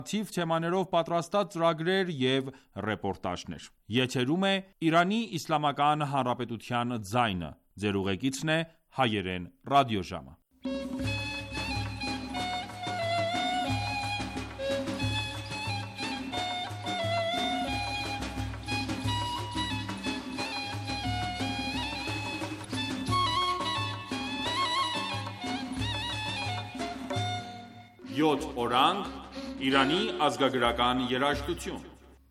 թիվ թեմաներով պատրաստած ծրագրեր և ռեպորտաժներ։ Եթերում է Իրանի Իսլամական Հանրապետության ձայնը։ Ձեր ուղեկիցն է Հայերեն ռադիոժամը։ Յոթ օրանգ Իրանի ազգագրական երաժշտություն։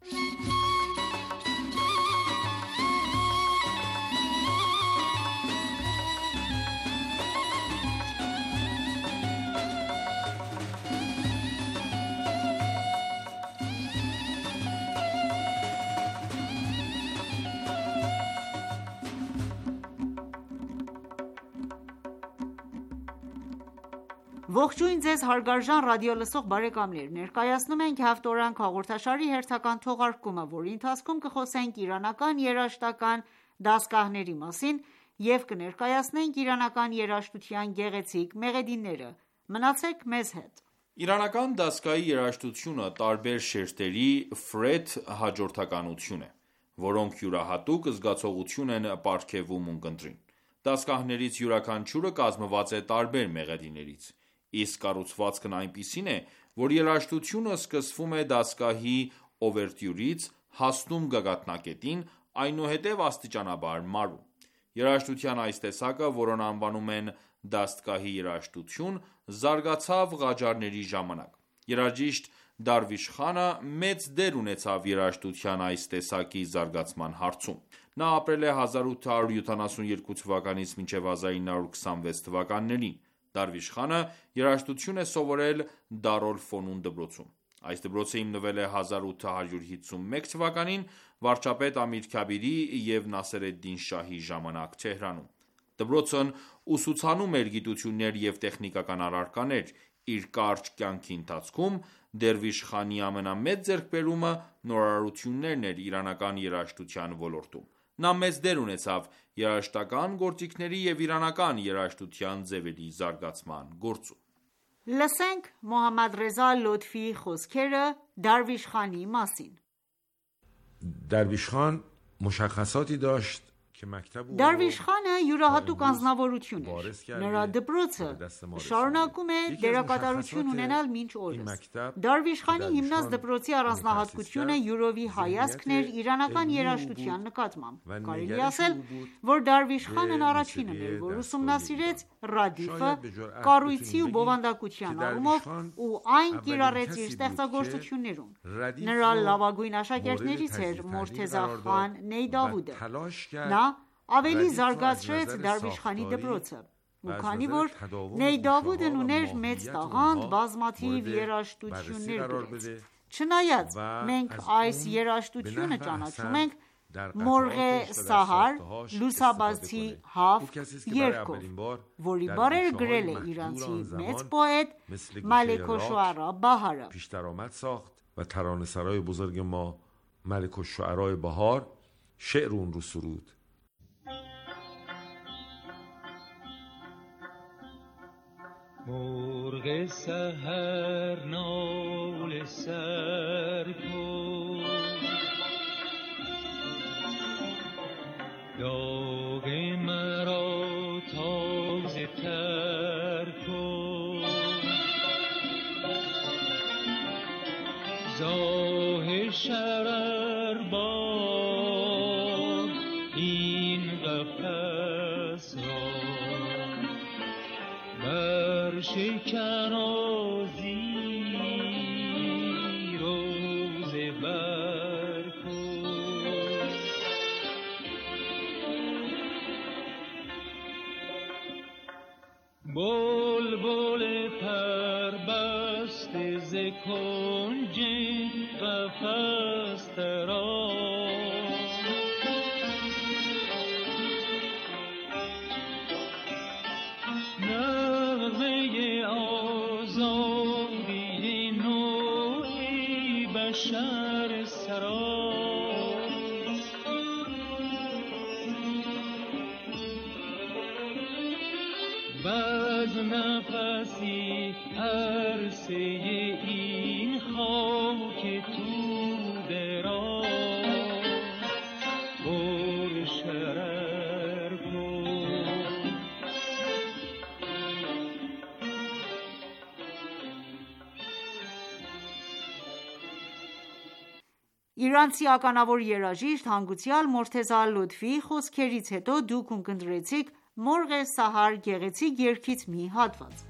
Ողջույն ձեզ հարգարժան ռադիոլսող բարեկամներ: Ներկայացնում ենք «Հaftorang» հաղորդաշարի հերթական թողարկումը, որի ընթացքում կխոսենք իրանական երաժշտական դաստգահների մասին և կներկայացնենք իրանական երաժշտության գեղեցիկ մեղեդիները: Մնացեք մեզ հետ։ Իրանական դասկայի երաժշտությունը տարբեր շերտերի ֆրեթ հաջորդականություն է, որոնք յուրահատուկ զգացողություն են պարգևում ունկնդրին: Դաստգահներից յուրաքանչյուրը կազմված է տարբեր մեղեդիներից, իսկ կառուցվածքն այնպիսին է, որ երաժշտությունը սկսվում է դաստգահի ուվերտյուրից, հասնում գագաթնակետին, այնուհետև աստիճանաբար մարում: Երաժշտության այս տեսակը, որն անվանում են դաստգահի երաժշտություն, զարգացավ Ղաջարների ժամանակ: Երաժիշտ Դարվիշ խանը մեծ դեր ունեցավ երաժշտության այս տեսակի զարգացման հարցում: Նա ապրել է 1872 թվականից մինչև 1926 թվականներին: Դարվիշ խանը երաժշտություն է սովորել Դար ալ-Ֆոնուն դպրոցում: Այս դպրոցը հիմնվել է 1851 թվականին վարչապետ Ամիր Քաբիրի և Նասեր ալ-Դին շահի ժամանակ Թեհրանում: Դպրոցն ուսուցանում էր գիտություններ և տեխնիկական առարկաներ: Իր կարճ կյանքի ընթացքում Դերվիշ խանի ամենամեծ ձեռքբերումը նորարարություններն էր իրանական երաժշտության ոլորտում: Նա մեծ դեր ունեցավ երաժշտական գործիքների և իրանական երաժշտության ձևերի զարգացման գործում: Լսենք Մոհամմադ Ռեզա Լոթֆիի խոսքերը Դարվիշ խանի մասին: Դարվիշ խան مشخصاتی داشت که مکتب او Դարվիշ խանը յուրահատուկ անձնավորություն էր: Նրա դպրոցը շարունակում է դերակատարություն ունենալ մինչ օրս: Դարվիշ խանի հիմնած դպրոցի առանձնահատկությունը յուրովի հայացքն էր իրանական երաժշտության նկատմամբ: Կարելի է ասել, որ Դարվիշ խանն առաջինն էր, որ ուսումնասիրեց ռադիֆը կառույցի ու բովանդակության առումով ու այն կիրառեց իր ստեղծագործություններում: Նրա լավագույն աշակերտներից էր Մորթեզա խան Նեյդավուդը: Նա ավելի զարգացրեց Դարվիշ խանի դպրոցը: Ու քանի որ Նեյդավուդն ուներ մեծ տաղանդ, բազմաթիվ երաժշտություններ գրեց: Չնայած մենք այս երաժշտությունը ճանաչում ենք Մորղ Սահար լուսաբացի Հաֆթ երգով, որի բառերը գրել է իրանցի մեծ պոետ Մալեք ալ-շուعراء Բահարը: پیشدرآمد ساخت و ترانه‌سرای بزرگ ما ملک الشعراء بهار شعر اون رو سرود. مرغ سحر ناله سر کن داغ مرا تازه تر کن زاه شرر باد این قفس را برشکن و زیر و زبر کن بلبل پربسته ز کنج قفس دراز نغمه آزادی نوعی بشر سراز بز نفسی عرصه این خاک تو دراز پر شرر کن. Իրանցի ականավոր երաժիշտ հանգուցյալ Մորթեզա Լոթֆիի խոսքերից հետո դուք ունկնդրեցիք Մորղ Սահար գեղեցիկ երգից մի հատված: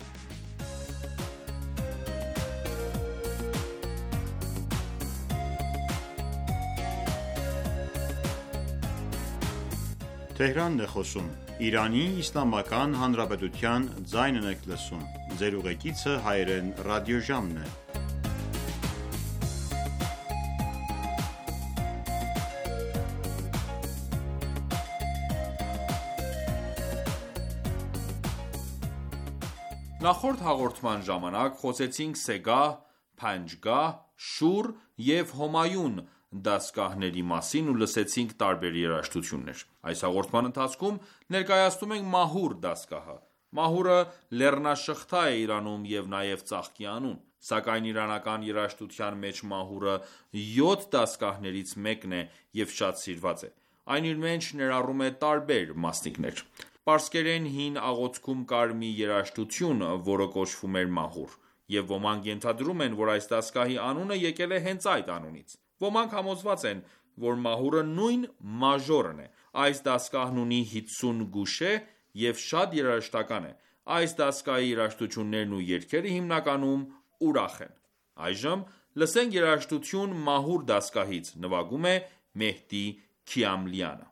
Նախորդ հաղորդման ժամանակ խոսեցինք Սեգահ, Փանջգահ, Շուր և Հոմայուն դաստգահների մասին ու լսեցինք տարբեր երաժշտություններ: Այս հաղորդման ընթացքում ներկայացնում ենք Մահուր դաստգահը: Մահուրը լեռնաշղթա է Իրանում և նաև ծաղկի անուն: Սակայն իրանական երաժշտության մեջ Մահուրը 7 դաստգահներից մեկն է և շատ սիրված է: Այն իր մեջ ներառում է տարբեր մասնիկներ: Պարսկերեն հին աղոթքում կար մի երաժշտություն, որը կոչվում էր Մահուր, և ոմանք ենթադրում են, որ այս դաստգահի անունը եկել է հենց այդ անունից: Ոմանք համոզված են, որ Մահուրը նույն մաժորն է: Այս դաստգահն ունի 50 գուշե և շատ երաժշտական է: Այս դաստգահի երաժշտություններն ու երգերը հիմնականում ուրախ են: Այժմ լսենք երաժշտություն Մահուր դաստգահից: Նվագում է Մեհդի Քիամլյանը: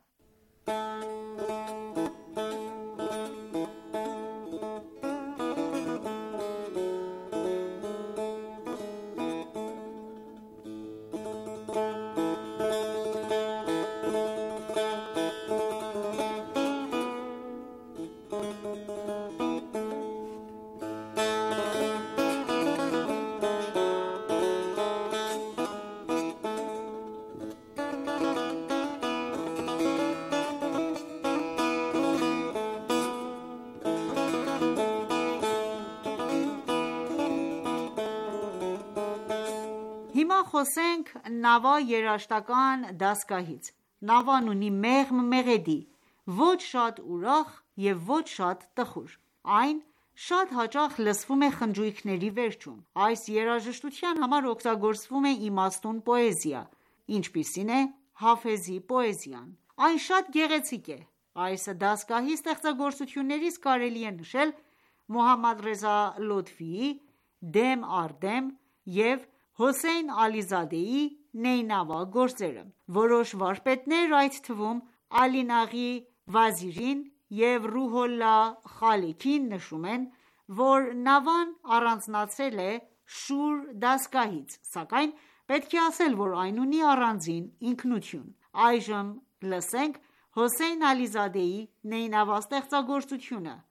Հիմա խոսենք Նավա երաժշտական դաստգահից: Նավան ունի մեղմ մեղեդի, ոչ շատ ուրախ և ոչ շատ տխուր: Այն շատ հաճախ լսվում է խնջույքների վերջում: Այս երաժշտության համար օգտագործվում է իմաստուն պոեզիա, ինչպիսին է Հաֆեզի պոեզիան: Այն շատ գեղեցիկ է: Այս դաստգահի ստեղծագործություններից կարելի է նշել Մոհամմադ Ռեզա Լոթֆիի «Դեմ առ դեմ» և Հոսեյն Ալիզադեի «Նեյնավա» գործերը: Որոշ վարպետներ, այդ թվում Ալի Նաղի Վազիրին և Ռուհոլլա Խալեքին նշում են, որ Նավան առանձնացել է Շուր դաստգահից, սակայն պետք է ասել, որ այն ունի առանձին ինքնություն: Այժմ լսենք Հոսեյն Ալիզադեի «Նեյնավա» ստեղծագործությունը: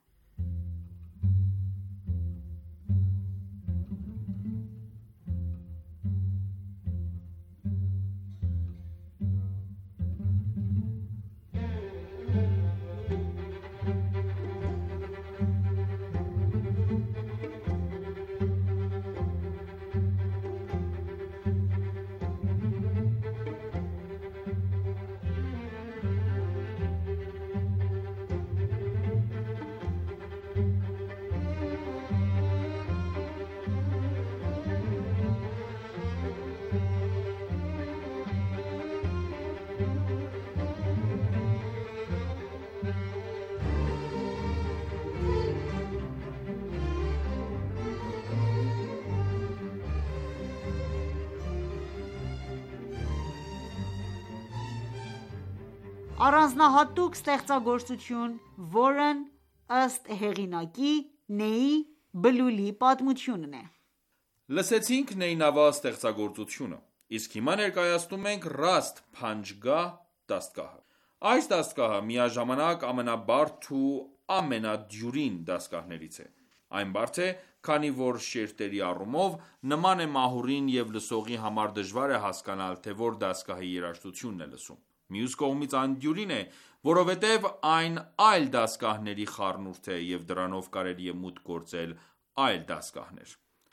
Առանձնահատուկ ստեղծագործություն, որն ըստ հեղինակի Նեյի Բլուլի պատմությունն է: Լսեցինք Նեյնավա ստեղծագործությունը: Իսկ հիմա ներկայացնում ենք Ռաստ Փանջգահ դաստգահը: Այս դաստգահը միաժամանակ ամենաբարդ ու ամենադյուրին դաստգահներից է: Այն բարդ է, քանի որ շերտերի առումով նման է Մահուրին և լսողի համար դժվար է հասկանալ, թե որ դաստգահի երաժշտությունն է լսում: Մյուս կողմից այն դյուրին է, որովհետև այն այլ դաստգահների խառնուրդ է և դրանով կարելի է մուտք գործել այլ դաստգահներ: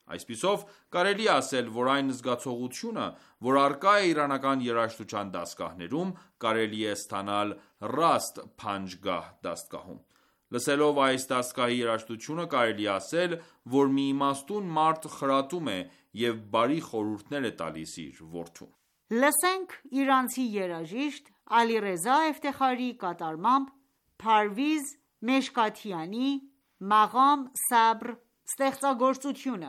Այսպիսով, կարելի է ասել, որ այն զգացողությունը, որ առկա է իրանական երաժշտության դաստգահներում, կարելի է ստանալ Rast Panjgah դաստգահում։ Լսելով այս դաստգահի երաժշտությունը, կարելի է ասել, որ մի իմաստուն մարդ խրատում է և բարի խորհուրդներ է տալիս իր որդուն։ Լսենք իրանցի երաժիշտ Ալիռեզա Էֆտեխարի կատարմամբ Փարվիզ Մեշկաթյանի Մաղամ Սաբր ստեղծագործությունը։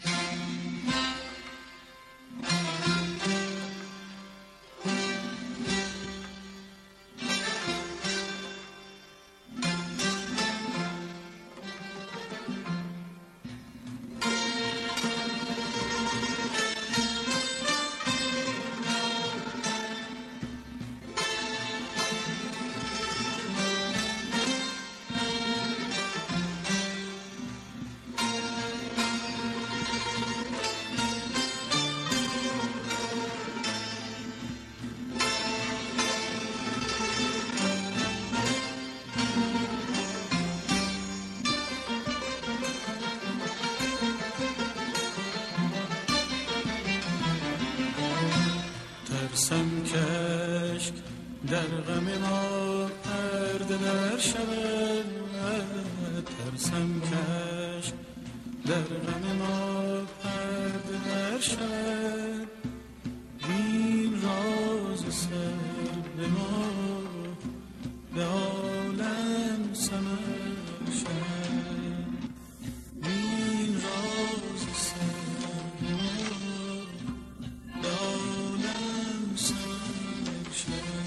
ترسم کشک در غم ما پرده در شود ترسم کشک در غم ما پرده در شود این راز سر به ما به عالم سمر شود این راز سر به ما به عالم سمر شود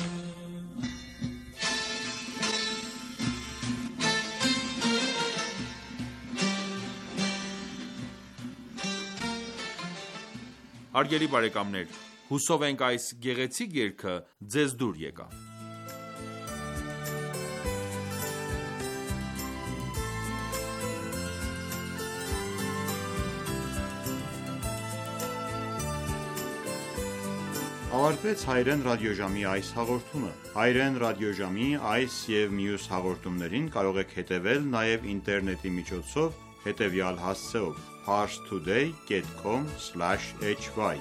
Հարգելի բարեկամներ, հուսով ենք այս գեղեցիկ երգը ձեզ դուր եկավ։ Ավարտվեց հայրեն ռադիոժամի այս հաղորդումը։ Հայրեն ռադիոժամի այս և մյուս հաղորդումներին կարող եք հետևել նաև ինտերնետի միջոցով հետևյալ հասցեով՝ parstoday.com/hy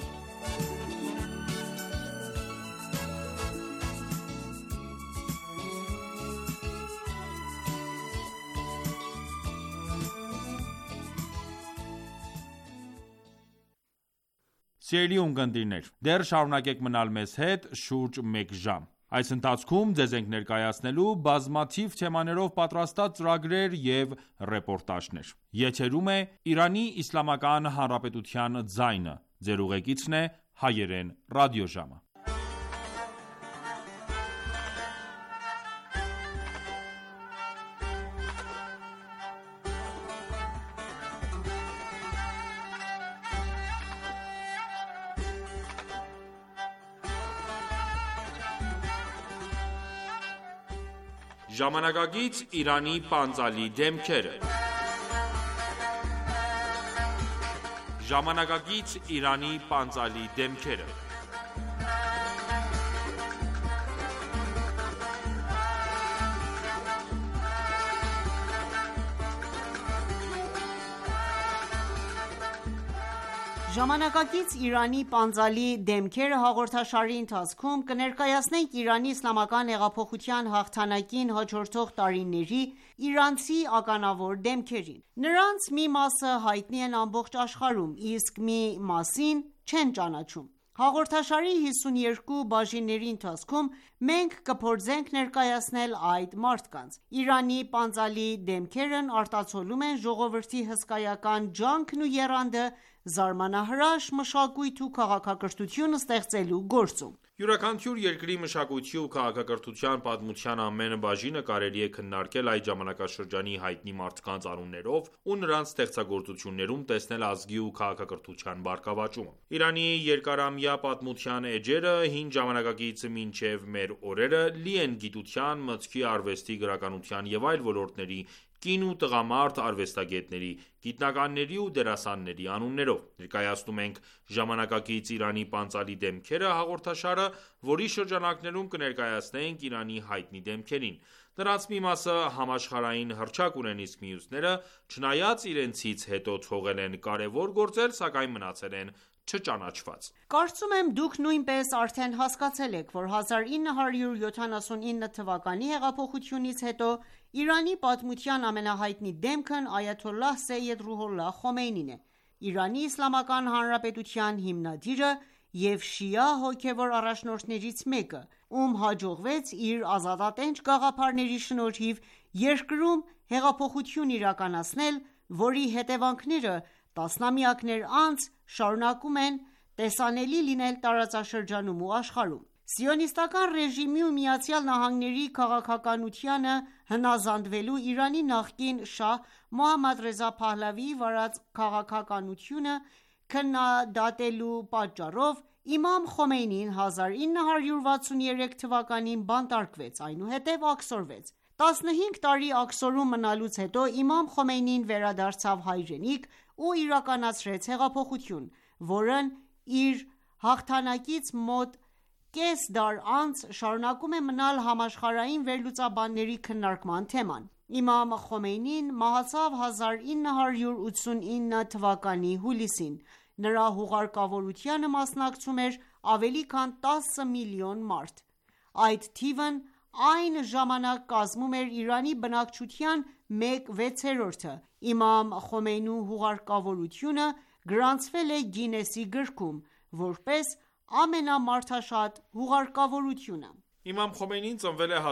Սիրելի ունկնդիրներ, դեռ շարունակեք մնալ մեզ հետ շուրջ մեկ ժամ։ Այս ընթացքում ձեզ ենք ներկայացնելու բազմաթիվ թեմաներով պատրաստած ծրագրեր և ռեպորտաժներ։ Եթերում է Իրանի Իսլամական Հանրապետության ձայնը։ Ձեր ուղեկիցն է հայերեն ռադիոժամը։ Ժամանակակից Իրանի պանծալի դեմքերը։ Ժամանակակից Իրանի պանծալի դեմքերը։ Ժամանակակից Իրանի պանծալի դեմքերը հաղորդաշարի ընթացքում կներկայացնենք Իրանի իսլամական հեղափոխության հաղթանակին հաջորդող տարիների իրանցի ականավոր դեմքերին։ Նրանց մի մասը հայտնի են ամբողջ աշխարհում, իսկ մի մասին չեն ճանաչում։ Հաղորդաշարի 52 բաժինների ընթացքում մենք կփորձենք ներկայացնել այդ մարդկանց։ Իրանի պանծալի դեմքերն արտացոլում են ժողովրդի հսկայական ջանքն ու եռանդը զարմանահրաշ մշակույթ ու քաղաքակրթություն ստեղծելու գործում։ Յուրաքանչյուր երկրի մշակույթի ու քաղաքակրթության պատմության ամեն բաժինը կարելի է քննարկել այդ ժամանակաշրջանի հայտնի մարդկանց անուններով ու նրանց ստեղծագործություններում տեսնել ազգի ու քաղաքակրթության բարգավաճումը։ Իրանի երկարամյա պատմության էջերը հին ժամանակակից մինչև մեր օրերը լի են գիտության, մտքի, արվեստի, գրականության և այլ ոլորտների կին ու տղամարդ արվեստագետների, գիտնականների ու դերասանների անուններով: Ներկայացնում ենք «Ժամանակակից Իրանի պանծալի դեմքերը» հաղորդաշարը, որի շրջանակներում կներկայացնենք Իրանի հայտնի դեմքերին: Նրանց մի մասը համաշխարհային հռչակ ունեն, իսկ մյուսները, չնայած իրենցից հետո թողել են կարևոր գործեր, սակայն մնացել են չճանաչված: Կարծում եմ դուք նույնպես արդեն հասկացել եք, որ 1979 թվականի հեղափոխությունից հետո Իրանի պատմության ամենահայտնի դեմքն այաթոլլահ Սեյեդ Ռուհոլլահ Խոմեյնին է: Իրանի Իսլամական Հանրապետության հիմնադիրը և շիա հոգևոր առաջնորդներից մեկը, ում հաջողվեց իր ազատատենչ գաղափարների շնորհիվ երկրում հեղափոխություն իրականացնել, որի հետևանքները տասնամյակներ անց շարունակում են տեսանելի լինել տարածաշրջանում ու աշխարհում: Սիոնիստական ռեժիմի ու ԱՄՆ-ի քաղաքականությանը հնազանդվելու Իրանի նախկին շահ Մոհամմադ Ռեզա Փահլավիի վարած քաղաքականությունը քննադատելու պատճառով իմամ Խոմեյնին 1963 թվականին բանտարկվեց, այնուհետև աքսորվեց: 15 տարի աքսորում մնալուց հետո իմամ Խոմեյնին վերադարձավ հայրենիք ու իրականացրեց հեղափոխություն, որն իր հաղթանակից մոտ կես դար անց շարունակում է մնալ համաշխարհային վերլուծաբանների քննարկման թեման: Իմամ Խոմեյնին մահացավ 1989 թվականի հուլիսին: Նրա հուղարկավորությանը մասնակցում էր ավելի քան 10 միլիոն մարդ: Այդ թիվն այն ժամանակ կազմում էր Իրանի բնակչության մեկ վեցերորդը: Իմամ Խոմեյնու հուղարկավորությունը գրանցվել է Գինեսի գրքում, որպես ամենամարդաշատ հուղարկավորությունը: Իմամ Խոմեյնին ծնվել է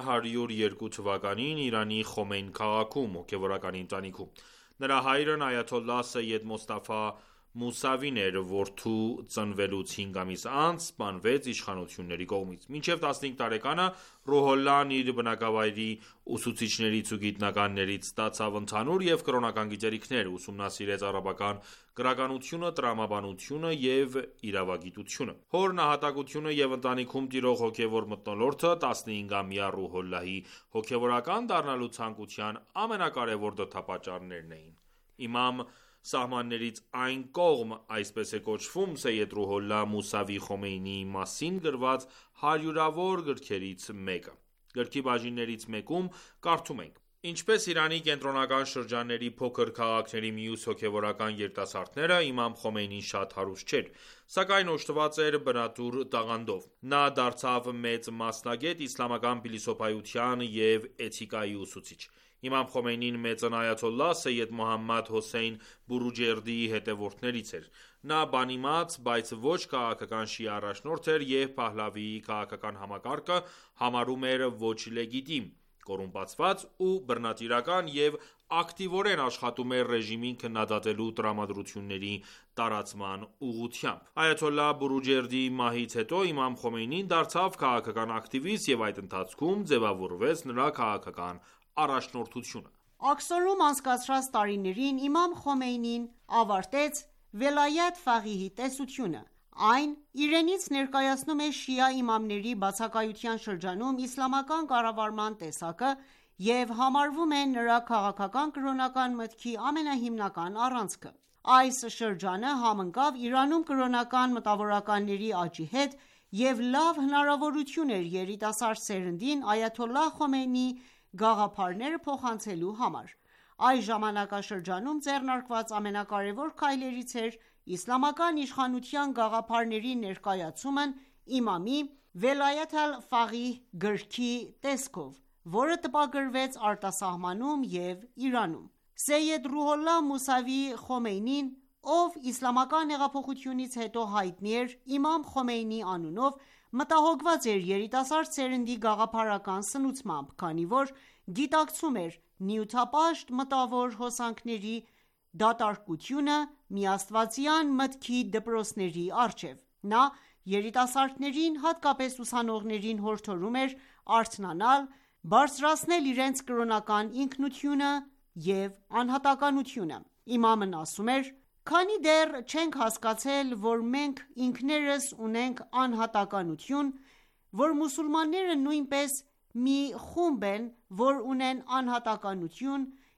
1902 թվականին Իրանի Խոմեյն քաղաքում, հոգևորական ընտանիքում: Նրա հայրն այաթոլլահ Սեյեդ Մոստաֆա Մուսավին էր, որդու ծնվելուց 5 ամիս անց սպանվեց իշխանությունների կողմից: Մինչև 15 տարեկանը Ռուհոլլահն իր բնակավայրի ուսուցիչներից ու գիտնականներից ստացավ ընդհանուր և կրոնական գիտելիքներ, ուսումնասիրեց արաբական գրականությունը, տրամաբանությունը և իրավագիտությունը: Հոր նահատակությունը և ընտանիքում տիրող հոգևոր մթնոլորտը 15-ամյա Ռուհոլլահի հոգևորական դառնալու ցանկության ամենակարևոր դրդապատճառներն էին: Իմամ սահմաններից այն կողմ, այսպես է կոչվում Սեյեդ Ռուհոլլահ Մուսավի Խոմեյնիի մասին գրված հարյուրավոր գրքերից մեկը: Գրքի բաժիններից մեկում կարդում ենք. Ինչպես Իրանի կենտրոնական շրջանների փոքր քաղաքների մյուս հոգևորական երիտասարդները, իմամ Խոմեյնին շատ հարուստ չէր, սակայն օժտված էր բնատուր տաղանդով: Նա դարձավ մեծ մասնագետ իսլամական փիլիսոփայության և էթիկայի ուսուցիչ: Իմամ Խոմեյնին մեծն այաթոլլահ Սեյեդ Մոհամմադ Հոսեյն Բորուջերդիի հետևորդներից էր: Նա բանիմաց, բայց ոչ քաղաքական շիա առաջնորդ էր և Փահլավիի քաղաքական համակարգը համարում էր ոչ լեգիտիմ, կոռումպացված ու բռնատիրական և ակտիվորեն աշխատում էր ռեժիմին քննադատելու տրամադրությունների տարածման ուղղությամբ: Այաթոլլահ Բորուջերդիի մահից հետո իմամ Խոմեյնին դարձավ քաղաքական ակտիվիստ և այդ ընթացքում ձևավորվեց նրա քաղաքական առաջնորդությունը: Աքսորում անցկացրած տարիներին իմամ Խոմեյնին ավարտեց Վելայաթ Ֆաղիհի տեսությունը: Այն իրենից ներկայացնում է շիա իմամների բացակայության շրջանում իսլամական կառավարման տեսակը և համարվում է նրա քաղաքական-կրոնական մտքի ամենահիմնական առանցքը: Այս շրջանը համընկավ Իրանում կրոնական մտավորականների աճի հետ և լավ հնարավորություն էր երիտասարդ սերնդին այաթոլլահ Խոմեյնիի գաղափարները փոխանցելու համար: Այս ժամանակաշրջանում ձեռնարկված ամենակարևոր քայլերից էր իսլամական իշխանության գաղափարների ներկայացումն իմամի «Վելայաթ ալ-Ֆաղիհ» գրքի տեսքով, որը տպագրվեց արտասահմանում և Իրանում: Սեյեդ Ռուհոլլահ Մուսավի Խոմեյնին, ով իսլամական հեղափոխությունից հետո հայտնի էր իմամ Խոմեյնի անունով, մտահոգված էր երիտասարդ սերնդի գաղափարական սնուցմամբ, քանի որ գիտակցում էր նյութապաշտ մտավոր հոսանքների դատարկությունը միաստվածյան մտքի դպրոցների առջև: Նա երիտասարդներին, հատկապես ուսանողներին հորդորում էր արթնանալ, բարձրացնել իրենց կրոնական ինքնությունը և անհատականությունը: Իմամն ասում էր. «Քանի դեռ չենք հասկացել, որ մենք ինքներս ունենք անհատականություն, որ մուսուլմանները նույնպես մի խումբ են, որ ունեն անհատականություն,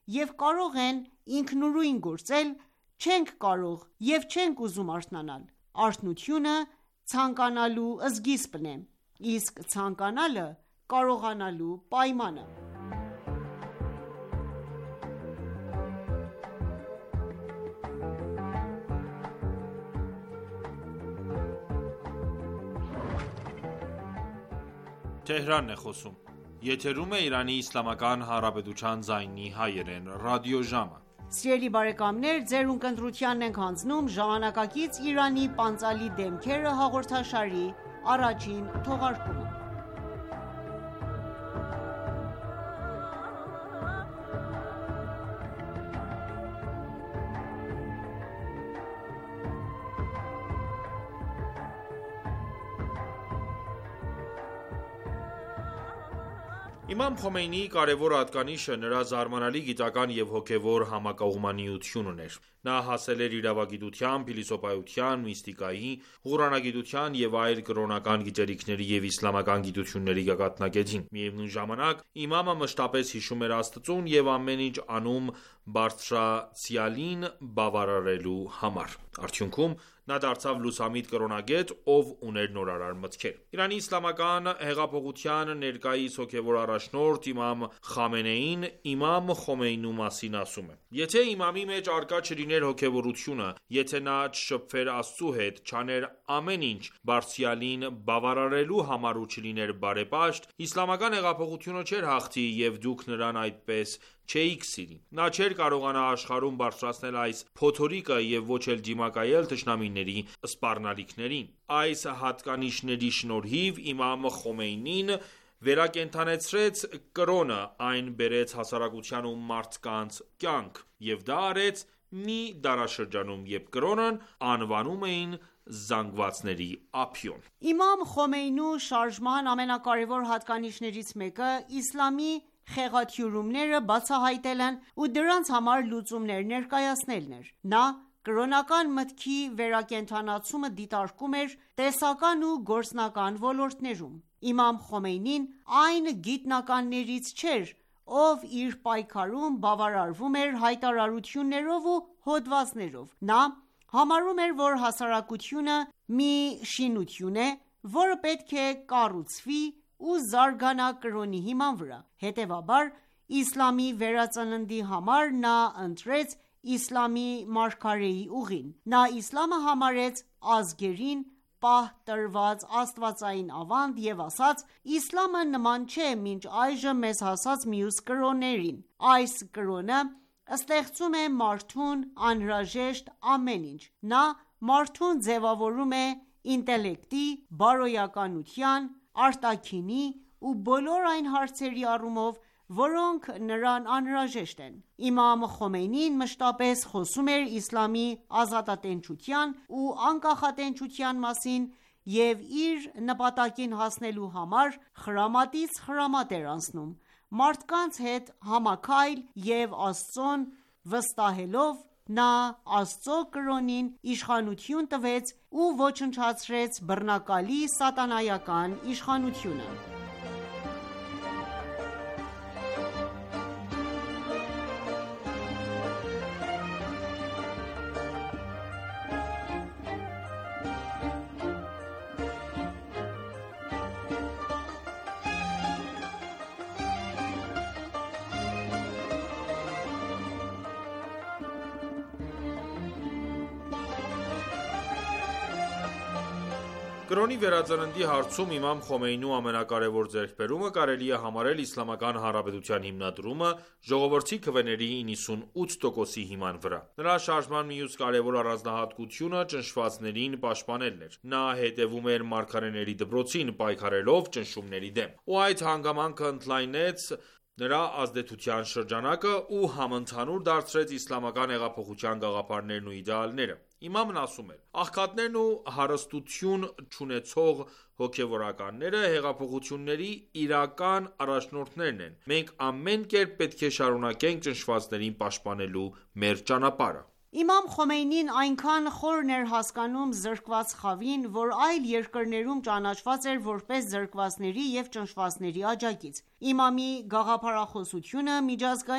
և կարող են ինքնուրույն գործել, չենք կարող և չենք ուզում արթնանալ: Արթնությունը ցանկանալու սկիզբն է, իսկ ցանկանալը կարողանալու պայմանը: Իմամ Խոմեյնիի կարևոր հատկանիշը նրա զարմանալի գիտական և հոգևոր համակողմանիությունն էր: Նա հասել էր իրավագիտության, փիլիսոփայության, միստիկայի, ղուրանագիտության և այլ կրոնական գիտելիքների և իսլամական գիտությունների գագաթնակետին: Միևնույն ժամանակ, իմամը մշտապես հիշում էր Աստծուն և ամեն ինչ անում Բարձրացյալին բավարարելու համար: Արդյունքում, նա դարձավ լուսամիտ կրոնագետ, ով ուներ նորարար մտքեր: Իրանի իսլամական հեղափոխության ներկայիս հոգևոր առաջնորդ իմամ Խամենեին իմամ Խոմեյնու մասին ասում է. «Եթե իմամի մեջ առկա չլիներ հոգևորությունը, եթե նա չշփվեր Աստծու հետ, չաներ ամեն ինչ Բարձրյալին բավարարելու համար ու չլիներ բարեպաշտ, իսլամական հեղափոխությունը չէր հաղթի և դուք նրան այդպես չէիք սիրի: Նա չէր կարողանա աշխարհում բարձրացնել այս փոթորիկը և ոչ էլ դիմակայել թշնամիների սպառնալիքներին»: Այս հատկանիշների շնորհիվ իմամ Խոմեյնին վերակենդանացրեց կրոնը, այն բերեց հասարակության ու մարդկանց կյանք: Եվ դա արեց մի դարաշրջանում, երբ կրոնն անվանում էին զանգվածների ափիոն: Իմամ Խոմեյնու շարժման ամենակարևոր հատկանիշներից մեկը իսլամի խեղաթյուրումները բացահայտելն ու դրանց համար լուծումներ ներկայացնելն էր: Նա կրոնական մտքի վերակենդանացումը դիտարկում էր տեսական ու գործնական ոլորտներում: Իմամ Խոմեյնին այն գիտնականներից չէր, ով իր պայքարում բավարարվում էր հայտարարություններով ու հոդվածներով: Նա համարում էր, որ հասարակությունը մի շինություն է, որը պետք է կառուցվի ու զարգանա կրոնի հիման վրա: Հետևաբար, իսլամի վերածննդի համար նա ընտրեց իսլամի մարգարեի ուղին: Նա իսլամը համարեց ազգերին պահ տրված աստվածային ավանդ և ասաց. «Իսլամը նման չէ մինչ այժմ մեզ հասած մյուս կրոններին: Այս կրոնը ստեղծում է մարդուն անհրաժեշտ ամեն ինչ: Նա մարդուն ձևավորում է ինտելեկտի, բարոյականության, արտաքինի ու բոլոր այն հարցերի առումով, որոնք նրան անհրաժեշտ են»: Իմամ Խոմեյնին մշտապես խոսում էր իսլամի ազատատենչության ու անկախատենչության մասին և իր նպատակին հասնելու համար խրամատից խրամատ էր անցնում, մարդկանց հետ համաքայլ և Աստծուն վստահելով: Նա Աստծո կրոնին իշխանություն տվեց ու ոչնչացրեց բռնակալի սատանայական իշխանությունը: Կրոնի վերածննդի հարցում իմամ Խոմեյնու ամենակարևոր ձեռքբերումը կարելի է համարել Իսլամական Հանրապետության հիմնադրումը ժողովրդի քվեների 98%-ի հիման վրա: Նրա շարժման մյուս կարևոր առանձնահատկությունը ճնշվածներին պաշտպանելն էր: Նա հետևում էր մարգարեների դպրոցին, պայքարելով ճնշումների դեմ: Ու այդ հանգամանքը ընդլայնեց նրա ազդեցության շրջանակը ու համընդհանուր դարձրեց իսլամական հեղափոխության գաղափարներն ու իդեալները: Իմամն ասում էր. «Աղքատներն ու հարստություն չունեցող հոգևորականները հեղափոխությունների իրական առաջնորդներն են: Մենք ամեն կերպ պետք է շարունակենք ճնշվածներին պաշտպանելու մեր ճանապարհը»: Իմամ Խոմեյնին այնքան խորն էր հասկանում զրկված խավին, որ այլ երկրներում ճանաչված էր որպես զրկվածների և ճնշվածների աջակից: Իմամի գաղափարախոսությունը միջազգային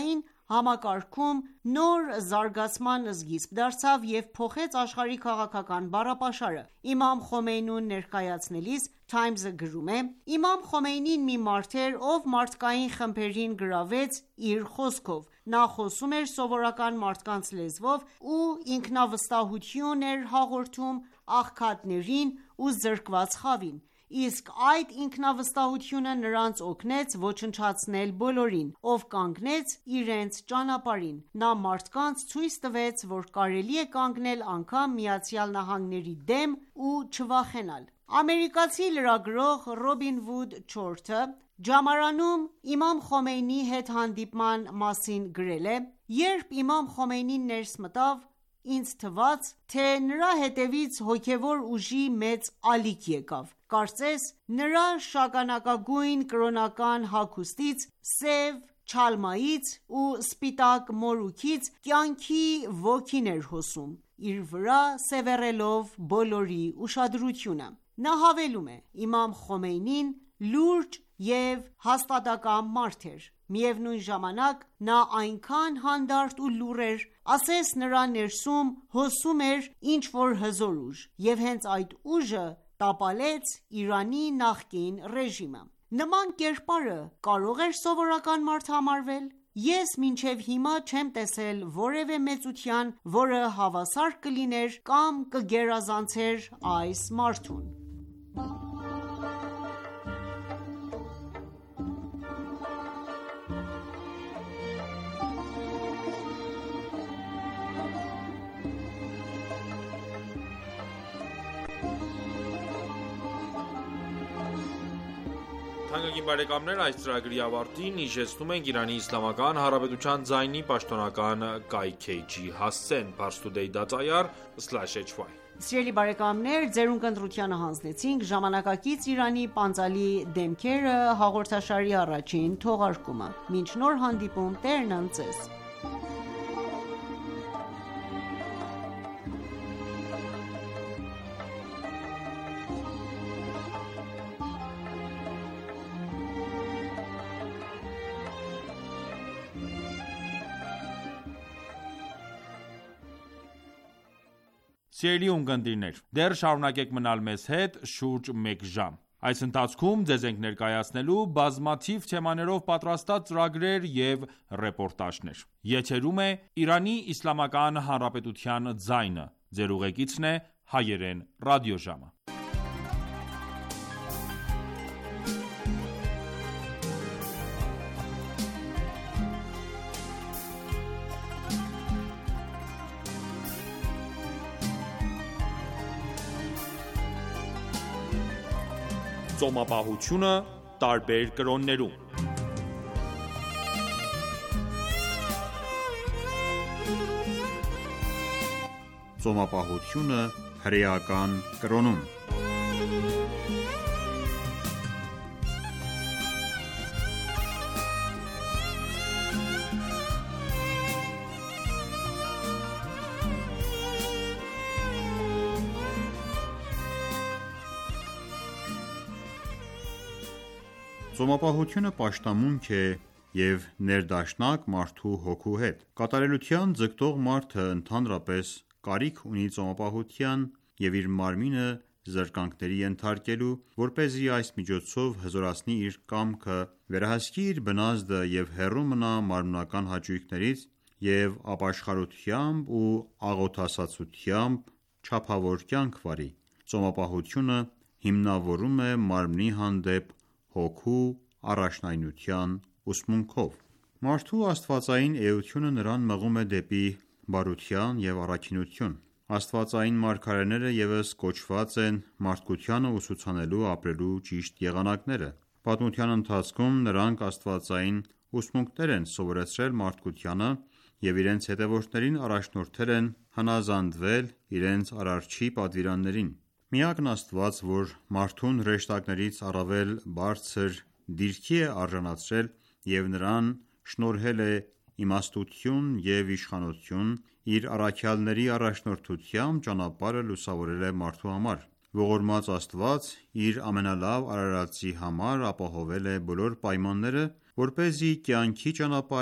համակարգում նոր զարգացման սկիզբ դարձավ և փոխեց աշխարհի քաղաքական բառապաշարը։ Իմամ Խոմեյնուն ներկայացնելիս Times-ը գրում է. «Իմամ Խոմեյնին մի մարդ էր, ով մարդկային խմբերին գրավեց իր խոսքով։ Նա խոսում էր սովորական մարդկանց լեզվով ու ինքնավստահություն էր հաղորդում աղքատներին ու զրկված խավին, իսկ այդ ինքնավստահությունը նրանց օգնեց ոչնչացնել բոլորին, ով կանգնեց իրենց ճանապարհին։ Նա մարդկանց ցույց տվեց, որ կարելի է կանգնել անգամ ԱՄՆ-ի դեմ ու չվախենալ»։ Ամերիկացի լրագրող Ռոբին Վուդ Չորթը Ջամարանում իմամ Խոմեյնիի հետ հանդիպման մասին գրել է. «Երբ իմամ Խոմեյնին ներս մտավ, ինձ թվաց, թե նրա հետևից հոգևոր ուժի մեծ ալիք եկավ։ Կարծես նրա շագանակագույն կրոնական հագուստից, սև չալմայից ու սպիտակ մորուքից կյանքի ոգին էր հոսում, իր վրա սևեռելով բոլորի ուշադրությունը»։ Նա հավելում է. «Իմամ Խոմեյնին լուրջ և հաստատակամ մարդ էր։ Միևնույն ժամանակ նա այնքան հանդարտ ու լուռ էր, ասես նրա ներսում հոսում էր ինչ-որ հզոր ուժ, և հենց այդ ուժը տապալեց Իրանի նախկին ռեժիմը։ Նման կերպարը կարո՞ղ էր սովորական մարդ համարվել։ Ես մինչև հիմա չեմ տեսել որևէ մեծության, որը հավասար կլիներ կամ կգերազանցեր այս մարդուն»։ Թանկագին բարեկամներ, այս ծրագրի ավարտին հիշեցնում ենք Իրանի Իսլամական Հանրապետության ձայնի պաշտոնական կայքէջի հասցեն parstoday.ir/hy։ Սիրելի բարեկամներ, ձերուն կընտրությանը հանձնեցինք ժամանակակից Իրանի պանծալի դեմքերը հաղորդաշարի առաջին թողարկումը։ Մինչ նոր հանդիպում, Տերն ընդ Ձեզ։ Սիրելի ունկնդիրներ, դեռ շարունակեք մնալ մեզ հետ շուրջ մեկ ժամ։ Այս ընթացքում ձեզ ենք ներկայացնելու բազմաթիվ թեմաներով պատրաստած ծրագրեր և ռեպորտաժներ։ Եթերում է Իրանի Իսլամական Հանրապետության ձայնը։ Ձեր ուղեկիցն է Հայերեն ռադիոժամը։ Ծոմապահությունը տարբեր կրոններում։ Ծոմապահությունը հրեական կրոնում։ Ծոմապահությունը պաշտամունք է և ներդաշնակ մարդու հոգու հետ։ Կատարելության ձգտող մարդը ընդհանրապես կարիք ունի ծոմապահության և իր մարմինը զրկանքների ենթարկելու, որպեսզի այս միջոցով հզորացնի իր կամքը, վերահսկի իր բնազդը և հեռու մնա մարմնական հաճույքներից և ապաշխարությամբ ու աղոթասացությամբ չափավոր կյանք վարի։ Ծոմապահությունը հիմնավորում է մարմնի հանդեպ հոգու առաջնայնության ուսմունքով։ Մարդու աստվածային էությունը նրան մղում է դեպի բարության և առաքինություն։ Աստվածային մարգարեները ևս կոչված են մարդկությանը ուսուցանելու ապրելու ճիշտ եղանակները։ Պատմության ընթացքում նրանք աստվածային ուսմունքներ են սովորեցրել մարդկությանը և իրենց հետևորդներին առաջնորդել են հնազանդվել իրենց Արարչի պատվիրաններին։ Միակն Աստված, որ մարդուն հրեշտակներից առավել բարձր դիրքի է արժանացրել և նրան շնորհել է իմաստություն և իշխանություն, իր առաքյալների առաջնորդությամբ ճանապարհը լուսավորել է մարդու համար։ Ողորմած Աստված իր ամենալավ արարածի համար ապահովել է բոլոր պայմանները, որպեսզի կյանքի ճանապարհին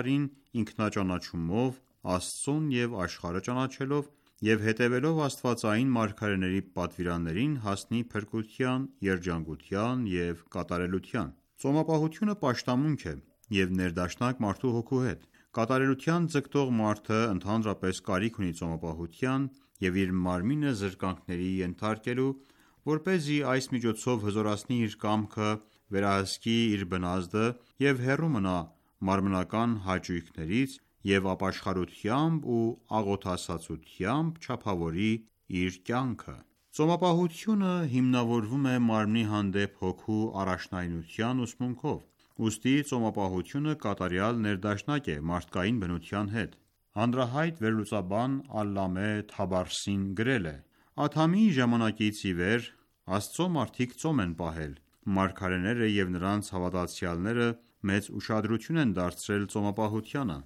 ինքնաճանաչումով, Աստծուն և աշխարհը ճանաչելով և հետևելով աստվածային մարգարեների պատվիրաններին հասնի փրկության, երջանկության և կատարելության: Ծոմապահությունը պաշտամունք է և ներդաշնակ մարդու հոգու հետ: Կատարելության ձգտող մարդը ընդհանրապես կարիք ունի ծոմապահության և իր մարմինը զրկանքների ենթարկելու, որպեսզի այս միջոցով հզորացնի իր կամքը, վերահսկի իր բնազդը և հեռու մնա մարմնական հաճույքներից և ապաշխարությամբ ու աղոթասացությամբ չափավորի իր կյանքը: Ծոմապահությունը հիմնավորվում է մարմնի հանդեպ հոգու առաջնայնության ուսմունքով: Ուստի ծոմապահությունը կատարյալ ներդաշնակ է մարդկային բնության հետ: Հանրահայտ վերլուծաբան Ալլամե Թաբրասին գրել է. «Ադամի ժամանակից ի վեր Աստծո մարդիկ ծոմ են պահել: Մարգարեները և նրանց հավատացյալները մեծ ուշադրություն են դարձրել ծոմապահությանը: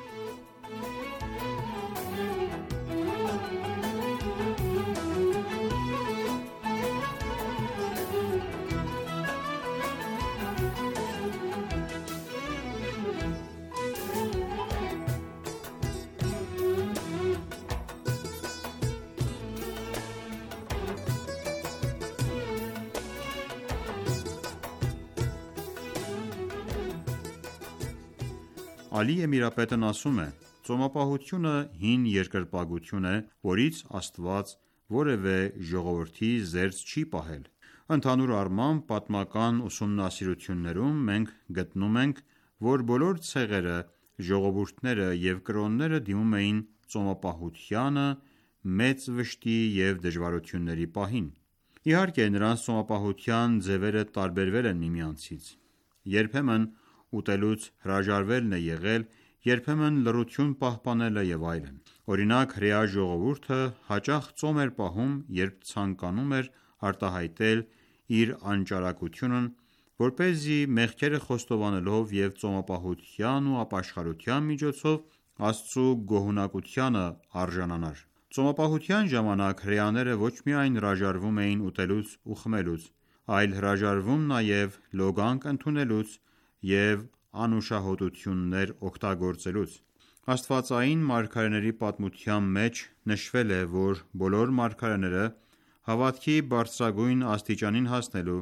Ալի Էմիրապետն ասում է. «Ծոմապահությունը հին երկրպագություն է, որից Աստված որևէ ժողովրդի զերծ չի պահել: Ընդհանուր առմամբ, պատմական ուսումնասիրություններում մենք գտնում ենք, որ բոլոր ցեղերը, ժողովուրդները և կրոնները դիմում էին ծոմապահությանը մեծ վշտի և դժվարությունների պահին: Իհարկե, նրանց ծոմապահության ձևերը տարբերվել են միմյանցից: Երբեմն ուտելուց հրաժարվելն է եղել, երբեմն լռություն պահպանելը և այլն: Օրինակ, հրեա ժողովուրդը հաճախ ծոմ էր պահում, երբ ցանկանում էր արտահայտել իր անճարակությունն, որպեսզի մեղքերը խոստովանելով և ծոմապահության ու ապաշխարության միջոցով Աստծու գոհունակությանը արժանանար: Ծոմապահության ժամանակ հրեաները ոչ միայն հրաժարվում էին ուտելուց ու խմելուց, այլ հրաժարվում նաև լոգանք ընդունելուց և անուշահոտություններ օգտագործելուց: Աստվածային մարգարեների պատմության մեջ նշվել է, որ բոլոր մարգարեները հավատքի բարձրագույն աստիճանին հասնելու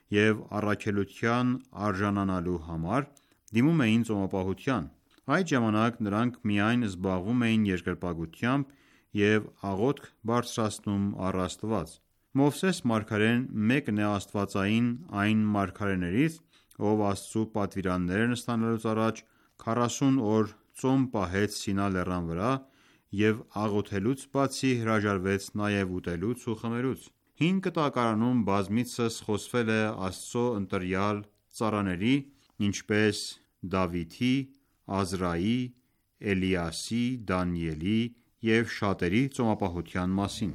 և առաքելության արժանանալու համար դիմում էին ծոմապահության: Այդ ժամանակ նրանք միայն զբաղվում էին երկրպագությամբ և աղոթք բարձրացնում առ Աստված: Մովսես մարգարեն մեկն է աստվածային այն մարգարեներից, ով Աստծու պատվիրաններն ստանալուց առաջ 40 օր ծոմ պահեց Սինա լեռան վրա և աղոթելուց բացի հրաժարվեց նաև ուտելուց ու խմելուց: Հին Կտակարանում բազմիցս խոսվել է Աստծո ընտրյալ ծառաների, ինչպես Դավթի, Ազրայի, Էլիասի, Դանիելի և շատերի ծոմապահության մասին: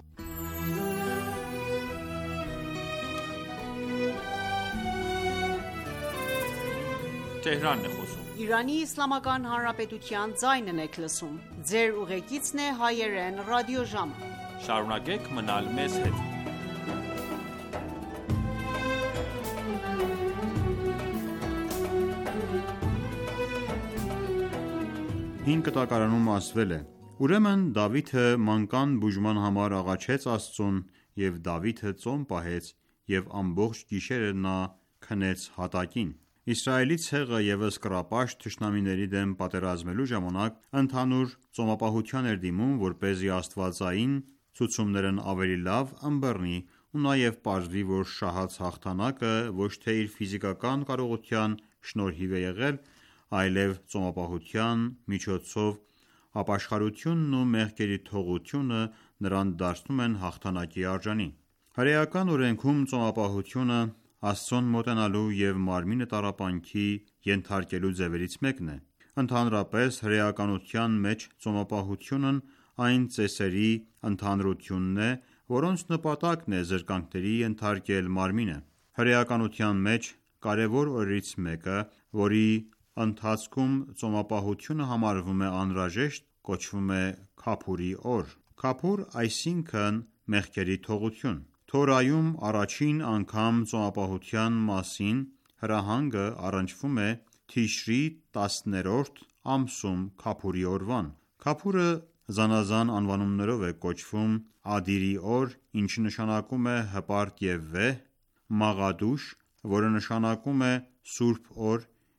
Հին Կտակարանում ասվել է. «Ուրեմն Դավիթը մանկան բուժման համար աղաչեց Աստծուն և Դավիթը ծոմ պահեց և ամբողջ գիշերը նա քնեց հատակին»: Իսրայելի ցեղը ևս կռապաշտ թշնամիների դեմ պատերազմելու ժամանակ ընդհանուր ծոմապահության էր դիմում, որպեսզի աստվածային ցուցումներն ավելի լավ ըմբռնի ու նաև պարզվի, որ շահած հաղթանակը ոչ թե իր ֆիզիկական կարողության շնորհիվ է եղել, այլև ծոմապահության միջոցով ապաշխարությունն ու մեղքերի թողությունը նրան դարձնում են հաղթանակի արժանի: Հրեական օրենքում ծոմապահությունը Աստծուն մոտենալու և մարմինը տառապանքի ենթարկելու ձևերից մեկն է: Ընդհանրապես, հրեականության մեջ ծոմապահությունն այն ծեսերի ընդհանրությունն է, որոնց նպատակն է զրկանքների ենթարկել մարմինը: Հրեականության մեջ կարևոր օրերից մեկը, որի ընթացքում ծոմապահությունը համարվում է անհրաժեշտ, կոչվում է Քափուրի օր: Քափուր այսինքն մեղքերի թողություն: Թորայում առաջին անգամ ծոմապահության մասին հրահանգը առնչվում է Թիշրի 10-րդ ամսում Քափուրի օրվան։ Քափուրը զանազան անվանումներով է կոչվում Ադիրի օր, ինչը նշանակում է հպարտ և վեհ, Մաղադուշ, որը նշանակում է սուրբ օր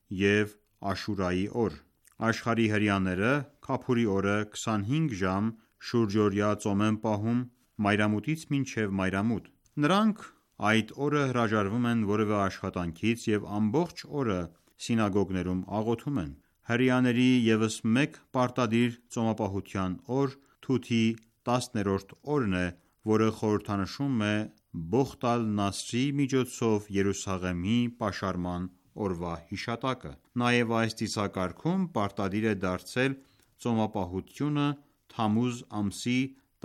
և Աշուրայի օր։ Աշխարհի հրեաները Քափուրի օրը 25 ժամ շուրջօրյա ծոմ են պահում մայրամուտից մինչև մայրամուտ։ Նրանք այդ օրը հրաժարվում են որևէ աշխատանքից և ամբողջ օրը սինագոգներում աղոթում են։ Հրեաների ևս մեկ պարտադիր ծոմապահության օր Թութի 10-րդ օրն է, որը խորհրդանշում է Բոխտ ալ-Նասրի միջոցով Երուսաղեմի պաշարման օրվա հիշատակը։ Նաև այս ծիսակարգում պարտադիր է դարձել ծոմապահությունը Թամուզ ամսի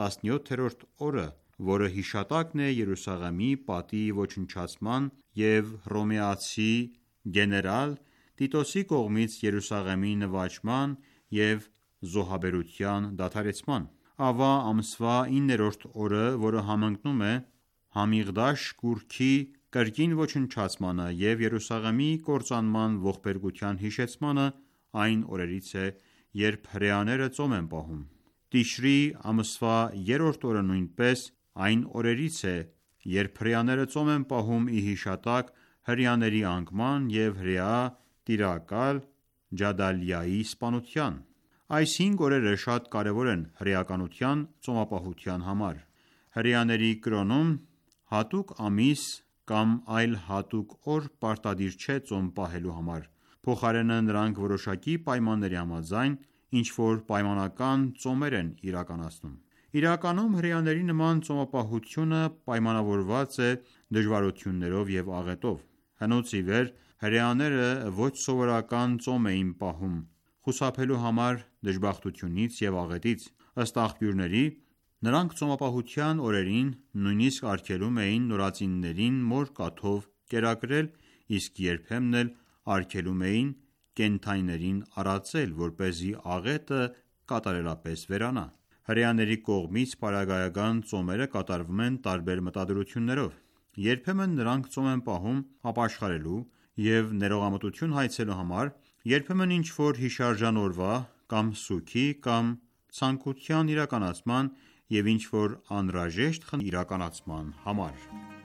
17-րդ օրը, որը հիշատակն է Երուսաղեմի պատի ոչնչացման և հռոմեացի գեներալ Տիտոսի կողմից Երուսաղեմի նվաճման և զոհաբերության դադարեցման։ Ավա ամսվա 9-րդ օրը, որը համընկնում է Համիղդաշ կուռքի կրկին ոչնչացմանը և Երուսաղեմի կործանման ողբերգության հիշեցմանը, այն օրերից է, երբ հրեաները ծոմ են պահում։ Տիշրի ամսվա 3-րդ օրը նույնպես այն օրերից է, երբ հրեաները ծոմ են պահում ի հիշատակ հրեաների անկման և հրեա տիրակալ Ջադալիայի սպանության։ Այս 5 օրերը շատ կարևոր են հրեականության ծոմապահության համար։ Հրեաների կրոնում հատուկ ամիս կամ այլ հատուկ օր պարտադիր չէ ծոմ պահելու համար, փոխարենը նրանք որոշակի պայմանների համաձայն ինչ-որ պայմանական ծոմեր են իրականացնում։ Իրականում հրեաների նման ծոմապահությունը պայմանավորված է դժվարություններով և աղետով։ Հնուց ի վեր հրեաները ոչ սովորական ծոմ էին պահում՝ խուսափելու համար դժբախտությունից և աղետից։ Ըստ աղբյուրների, նրանք ծոմապահության օրերին նույնիսկ արգելում էին նորածիններին մոր կաթով կերակրել, իսկ երբեմն էլ արգելում էին կենդանիներին արածել, որպեսզի աղետը կատարելապես վերանա։ Հրեաների կողմից պարագայական ծոմերը կատարվում են տարբեր մտադրություններով։ Երբեմն նրանք ծոմ են պահում ապաշխարելու և ներողամտություն հայցելու համար, երբեմն ինչ-որ հիշարժան օրվա կամ սուգի կամ ցանկության իրականացման և ինչ-որ անհրաժեշտ խնդրի իրականացման համար։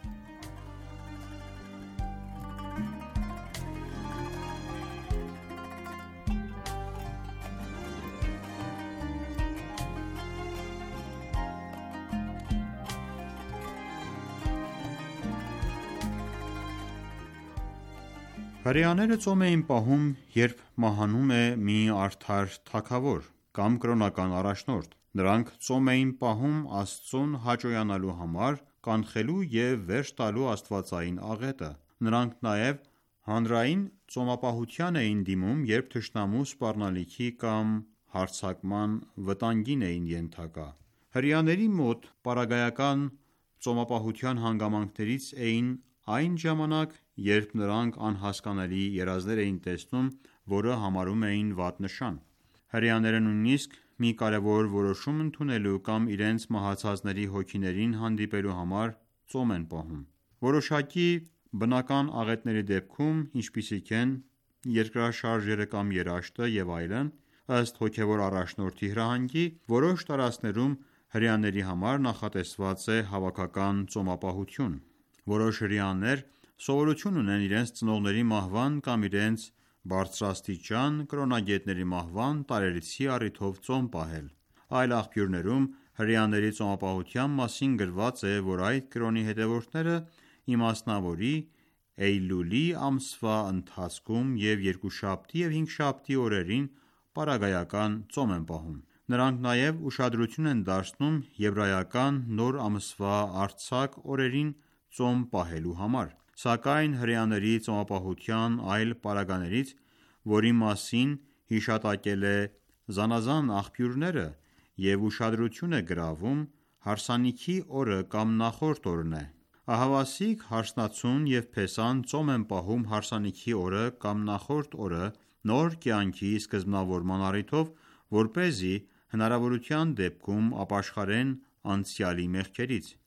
Հրեաները ծոմ էին պահում, երբ մահանում է մի արդար թագավոր կամ կրոնական առաջնորդ։ Նրանք ծոմ էին պահում Աստծուն հաճոյանալու համար, կանխելու և վերջ տալու աստվածային աղետը։ Նրանք նաև հանրային ծոմապահության էին դիմում, երբ թշնամու սպառնալիքի կամ հարձակման վտանգին էին ենթակա։ Հրեաների մոտ պարագայական ծոմապահության հանգամանքներից էին այն ժամանակ, երբ նրանք անհասկանալի երազներ էին տեսնում, որը համարում էին վատ նշան։ Հրեաները նույնիսկ մի կարևոր որոշում ընդունելու կամ իրենց մահացածների հոգիներին հանդիպելու համար ծոմ են պահում։ Որոշակի բնական աղետների դեպքում, ինչպիսիք են երկրաշարժերը կամ երաշտը և այլն, ըստ հոգևոր առաջնորդի հրահանգի, որոշ տարածքներում հրեաների համար նախատեսված է հավաքական ծոմապահություն։ Որոշ հրեաներ սովորություն ունեն իրենց ծնողների մահվան կամ իրենց բարձրաստիճան կրոնագետների մահվան տարելիցի առիթով ծոմ պահել։ Այլ աղբյուրներում հրեաների ծոմապահության մասին գրված է, որ այդ կրոնի հետևորդները իմասնավորի Էյլուլի ամսվա ընթացքում և երկուշաբթի և հինգշաբթի օրերին պարագայական ծոմ են պահում։ Նրանք նաև ուշադրություն են դարձնում եբրայական նոր ամսվա արձակ օրերին ծոմ պահելու համար։ Սակայն հրեաների ծոմապահության այլ պարագաներից, որի մասին հիշատակել է զանազան աղբյուրները և ուշադրություն է գրավում, հարսանիքի օրը կամ նախորդ օրն է։ Ահավասիկ, հարսնացուն և փեսան ծոմ են պահում հարսանիքի օրը կամ նախորդ օրը նոր կյանքի սկզբնավորման առիթով, որպեսզի հնարավորության դեպքում ապաշխարեն անցյալի մեղքերից։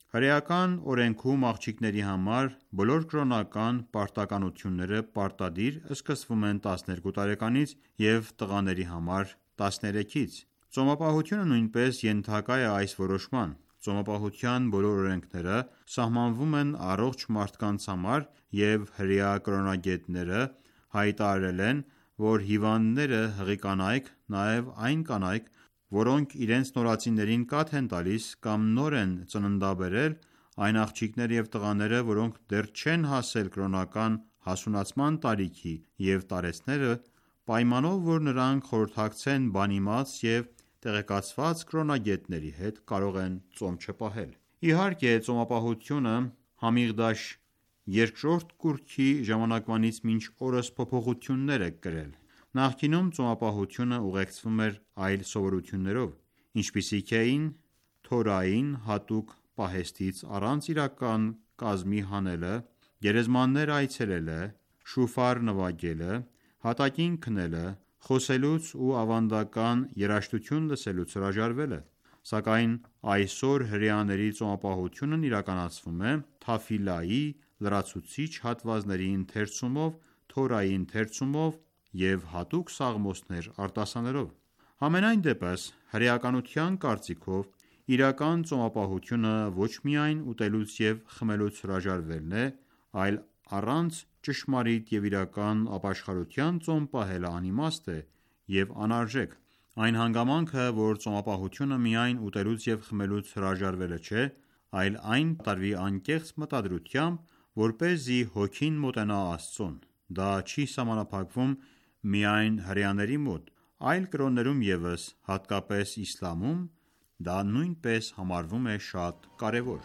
Հրեական օրենքում աղջիկների համար բոլոր կրոնական պարտականությունները պարտադիր սկսվում են 12 տարեկանից և տղաների համար 13-ից։ Ծոմապահությունը նույնպես ենթակա է այս որոշման։ Ծոմապահության բոլոր օրենքները սահմանվում են առողջ մարդկանց համար, և հրեա կրոնագետները հայտարարել են, որ հիվանդները, հղի կանայք, նաև այն կանայք, որոնք իրենց նորածիններին կաթ են տալիս կամ նոր են ծննդաբերել, այն աղջիկները և տղաները, որոնք դեռ չեն հասել կրոնական հասունացման տարիքի և տարեցները, պայմանով, որ նրանք խորհրդակցեն բանիմաց և տեղեկացված կրոնագետների հետ, կարող են ծոմ չպահել։ Իհարկե, ծոմապահությունը Համիղդաշ II կուռքի ժամանակվանից մինչ օրս փոփոխություններ է կրել։ Նախկինում ծոմապահությունը ուղեկցվում էր այլ սովորույթներով, ինչպիսիք էին Թորային հատուկ պահեստից առանց իրական կազմի հանելը, գերեզմաններ այցելելը, շուֆար նվագելը, հատակին քնելը, խոսելուց ու ավանդական երաժշտություն լսելուց հրաժարվելը։ Սակայն այսօր հրեաների ծոմապահությունն իրականացվում է Թաֆիլայի լրացուցիչ հատվածների ընթերցումով, Թորայի ընթերցումով և հատուկ սաղմոսներ արտասանելով։ Համենայն դեպս, հրեականության կարծիքով, իրական ծոմապահությունը ոչ միայն ուտելուց և խմելուց հրաժարվելն է, այլ առանց ճշմարիտ և իրական ապաշխարության ծոմ պահելը անիմաստ է և անարժեք։ Այն հանգամանքը, որ ծոմապահությունը միայն ուտելուց և խմելուց հրաժարվելը չէ, այլ այն կատարվի անկեղծ մտադրությամբ, որպեսզի հոգին մոտենա Աստծուն։ Դա չի սահմանափակվում միայն հրեաների մոտ, այլ կրոններում ևս, հատկապես իսլամում, դա նույնպես համարվում է շատ կարևոր։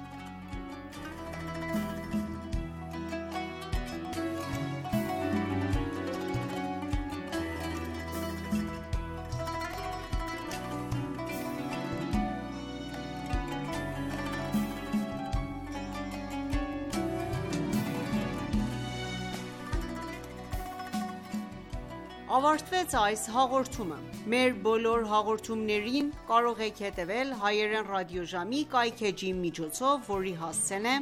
Ավարտվեց այս հաղորդումը։ Մեր բոլոր հաղորդումներին կարող եք հետևել հայերեն ռադիոժամի կայքէջի միջոցով, որի հասցեն է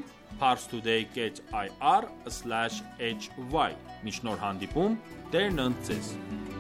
parstoday.ir/hy։ Մինչ նոր հանդիպում, Տերն ընդ ձեզ։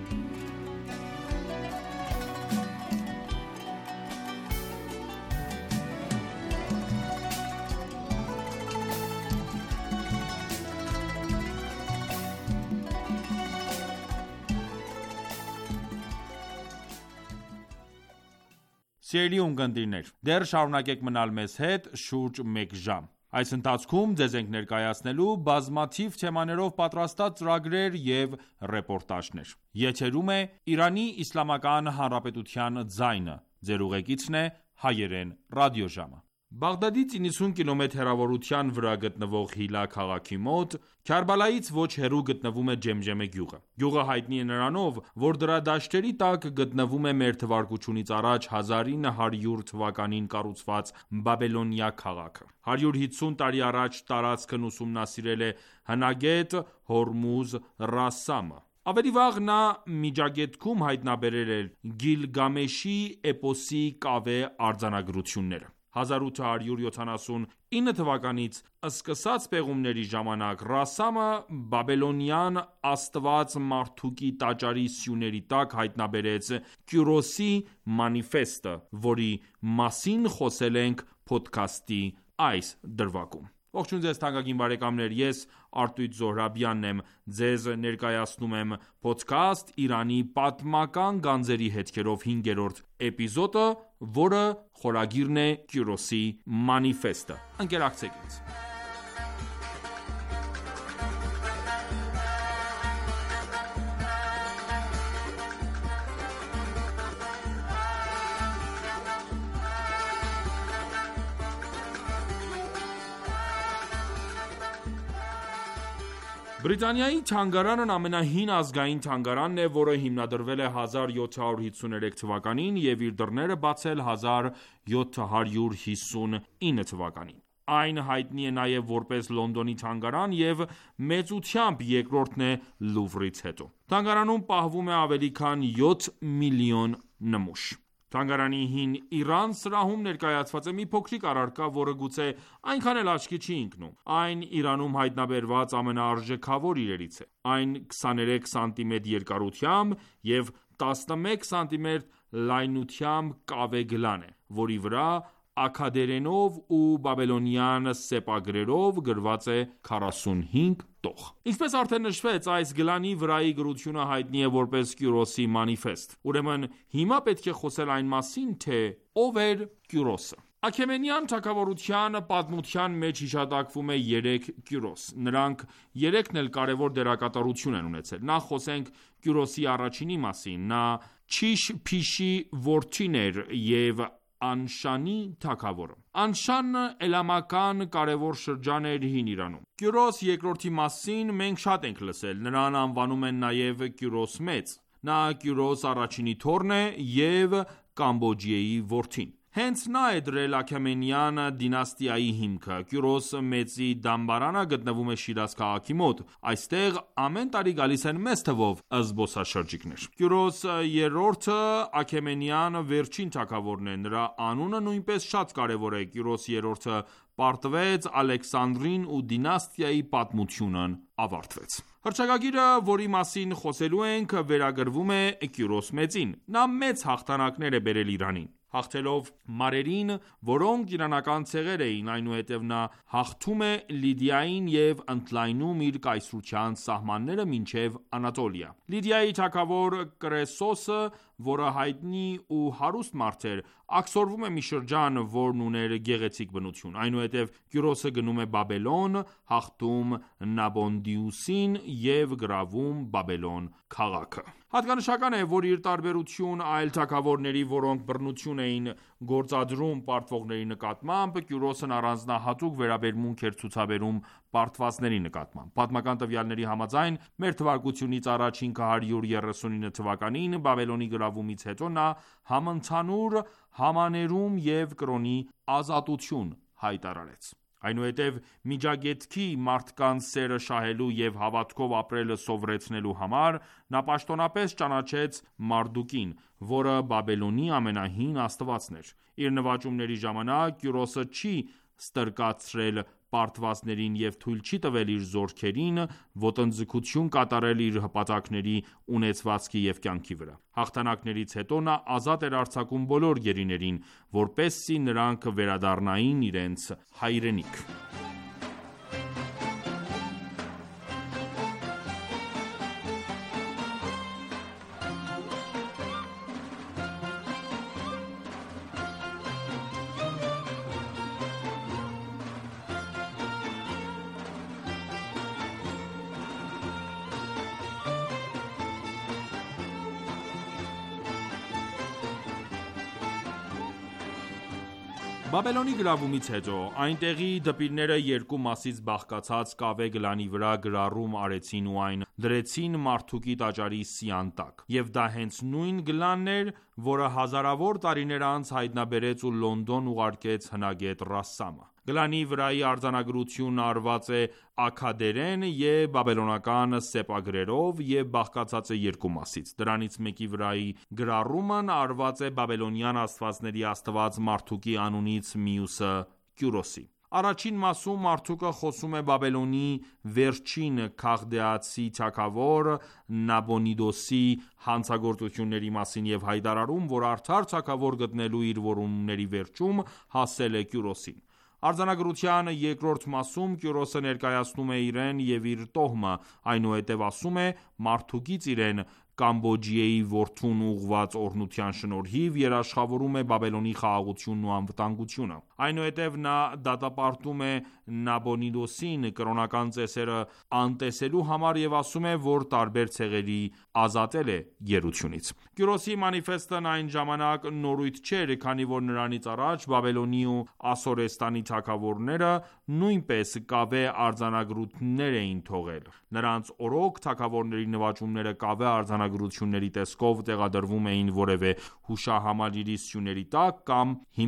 Սիրելի ունկնդիրներ, դեռ շարունակեք մնալ մեզ հետ շուրջ մեկ ժամ։ Այս ընթացքում ձեզ ենք ներկայացնելու բազմաթիվ թեմաներով պատրաստած ծրագրեր և ռեպորտաժներ։ Եթերում է Իրանի Իսլամական Հանրապետության ձայնը։ Ձեր ուղեկիցն է հայերեն ռադիոժամը։ Բաղդադից 90 կմ հեռավորության վրա գտնվող Հիլա քաղաքի մոտ, Քարբալայից ոչ հեռու գտնվում է Ջեմջեմե գյուղը։ Գյուղը հայտնի է նրանով, որ դրա դաշտերի տակ գտնվում է մ.թ.ա. 1900 թվականին կառուցված Բաբելոնիա քաղաքը։ 150 տարի առաջ տարածքն ուսումնասիրել է հնագետ Հորմուզ Ռասսամը։ Ավելի վաղ նա Միջագետքում հայտնաբերել էր Գիլգամեշի էպոսի կավե արձանագրությունները։ 1879 թվականից սկսած պեղումների ժամանակ Ռասսամը Բաբելոնյան աստված Մարդուկի տաճարի սյուների տակ հայտնաբերեց Կյուրոսի մանիֆեստը, որի մասին խոսել ենք փոդքասթի այս դրվագում։ Ողջույն ձեզ թանկագին բարեկամներ, ես Արտույտ Զոհրաբյանն եմ, ձեզ ներկայացնում եմ Podcast Իրանի պատմական գանձերի հետքերով 5-րդ էպիզոդը, որը խորագիրն է Կյուրոսի մանիֆեստը։ Ընկերակցեք ինձ։ Բրիտանիայի թանգարանն ամենահին ազգային թանգարանն է, որը հիմնադրվել է 1753 թվականին և իր դռները բացել 1759 թվականին։ Այն հայտնի է նաև որպես Լոնդոնի թանգարան և մեծությամբ երկրորդն է Լուվրից հետո։ Թանգարանում պահվում է ավելի քան 7 միլիոն նմուշ։ Թանգարանի հին Իրան սրահում ներկայացված է մի փոքրիկ առարկա, որը գուցե այնքան էլ աչքի չի ընկնում։ Այն Իրանում հայտնաբերված ամենաարժեքավոր իրերից է։ Այն 23 սանտիմետր երկարությամբ և 11 սանտիմետր լայնությամբ կավե գլան է, որի վրա աքքադերենով ու բաբելոնյան սեպագրերով գրված է 45 տող։ Ինչպես արդեն նշվեց, այս գլանի վրայի գրությունը հայտնի է որպես Կյուրոսի մանիֆեստ։ Ուրեմն հիմա պետք է խոսել այն մասին, թե ով էր Կյուրոսը։ Աքեմենյան թագավորության պատմության մեջ հիշատակվում է 3 Կյուրոս։ Նրանք երեքն էլ կարևոր դերակատարություն են ունեցել։ Նախ խոսենք Կյուրոսի առաջինի մասին։ Նա Չիշ-Փիշի որդին էր և Անշանի թագավորը։ Անշանը էլամական կարևոր շրջան էր հին Իրանում։ Կյուրոս երկրորդի մասին մենք շատ ենք լսել, նրան անվանում են նաև Կյուրոս մեծ։ Նա Կյուրոս առաջինի թոռն է և Կամբոջիեի որդին։ Հենց նա է դրել Աքեմենյան դինաստիայի հիմքը։ Կյուրոս մեծի դամբարանը գտնվում է Շիրազ քաղաքի մոտ։ Այստեղ ամեն տարի գալիս են մեծ թվով զբոսաշրջիկներ։ Կյուրոս երրորդը Աքեմենյան վերջին թագավորն է։ Նրա անունը նույնպես շատ կարևոր է։ Կյուրոս երրորդը պարտվեց Ալեքսանդրին ու դինաստիայի պատմությունն ավարտվեց։ Հռչակագիրը, որի մասին խոսելու ենք, վերագրվում է Կյուրոս մեծին։ Նա մեծ հաղթանակներ է բերել Իրանին, հաղթելով մարերին, որոնք իրանական ցեղեր էին, այնուհետև նա հաղթում է Լիդիային և ընդլայնում իր կայսրության սահմանները մինչև Անատոլիա։ Լիդիայի թագավոր Կրեսոսը, որը հայտնի ու հարուստ մարդ էր, աքսորվում է մի շրջան, որն ուներ գեղեցիկ բնություն։ Այնուհետև Կյուրոսը գնում է Բաբելոն, հաղթում Նաբոնդիուսին և գրավում Բաբելոն քաղաքը։ Հատկանշական է, որ իր տարբերություն այլ թագավորների, որոնք բռնություն էին գործադրում պարտվողների նկատմամբ, Կյուրոսն առանձնահատուկ վերաբերմունք էր ցուցաբերում պարտվածների նկատմամբ։ Պատմական տվյալների համաձայն, մ.թ.ա. 539 թվականին Բաբելոնի գրավումից հետո նա համընդհանուր համաներում և կրոնի ազատություն հայտարարեց։ Այնուհետև Միջագետքի մարդկանց սերը շահելու և հավատքով ապրելը սովորեցնելու համար նա պաշտոնապես ճանաչեց Մարդուկին, որը Բաբելոնի ամենահին աստվածն էր։ Իր նվաճումների ժամանակ Կյուրոսը չի ստրկացրել պարտվածներին և թույլ չի տվել իր զորքերին ոտնձգություն կատարել իր հպատակների, ունեցվածքի և կյանքի վրա։ Հաղթանակներից հետո նա ազատ էր արձակում բոլոր գերիներին, որպեսզի նրանք վերադառնային իրենց հայրենիք։ Բաբելոնի գրավումից հետո այնտեղի դպիրները երկու մասից բաղկացած կավե գլանի վրա գրառում արեցին ու այն դրեցին Մարդուկի տաճարի սյան տակ։ Եվ դա հենց նույն գլանն էր, որը հազարավոր տարիներ անց հայտնաբերեց ու Լոնդոն ուղարկեց հնագետ Ռասսամը։ Գլանի վրայի արձանագրությունն արված է աքքադերեն և բաբելոնական սեպագրերով և բաղկացած է երկու մասից։ Դրանից մեկի վրայի գրառումն արված է բաբելոնյան աստվածների աստված Մարդուկի անունից, մյուսը Կյուրոսի։ Առաջին մասում Մարդուկը խոսում է Բաբելոնի վերջին քաղդեացի թագավոր Նաբոնիդոսի հանցագործությունների մասին և հայտարարում, որ արդար թագավոր գտնելու իր որոնումների վերջում հասել է Կյուրոսին։ Արձանագրության երկրորդ մասում Կյուրոսը ներկայացնում է իրեն և իր տոհմը, այնուհետև ասում է Մարդուկից իրեն Կամբոջիեի որդուն ուղղված օրհնության շնորհիվ երաշխավորում է Բաբելոնի խաղաղությունն ու անվտանգությունը։ Այնուհետև նա դատապարտում է Նաբոնիդոսին կրոնական ծեսերը անտեսելու համար և ասում է, որ տարբեր ցեղերի ազատել է գերությունից։ Կյուրոսի մանիֆեստն այն ժամանակ նորույթ չէր, քանի որ նրանից առաջ Բաբելոնի ու Ասորեստանի թագավորները նույնպես կավե արձանագրություններ էին թողել։ Նրանց օրոք թագավորների նվաճումները կավե արձանագրությունների տեսքով տեղադրվում էին որևէ հուշահամալիրի սյուների տակ կամ հիմքում։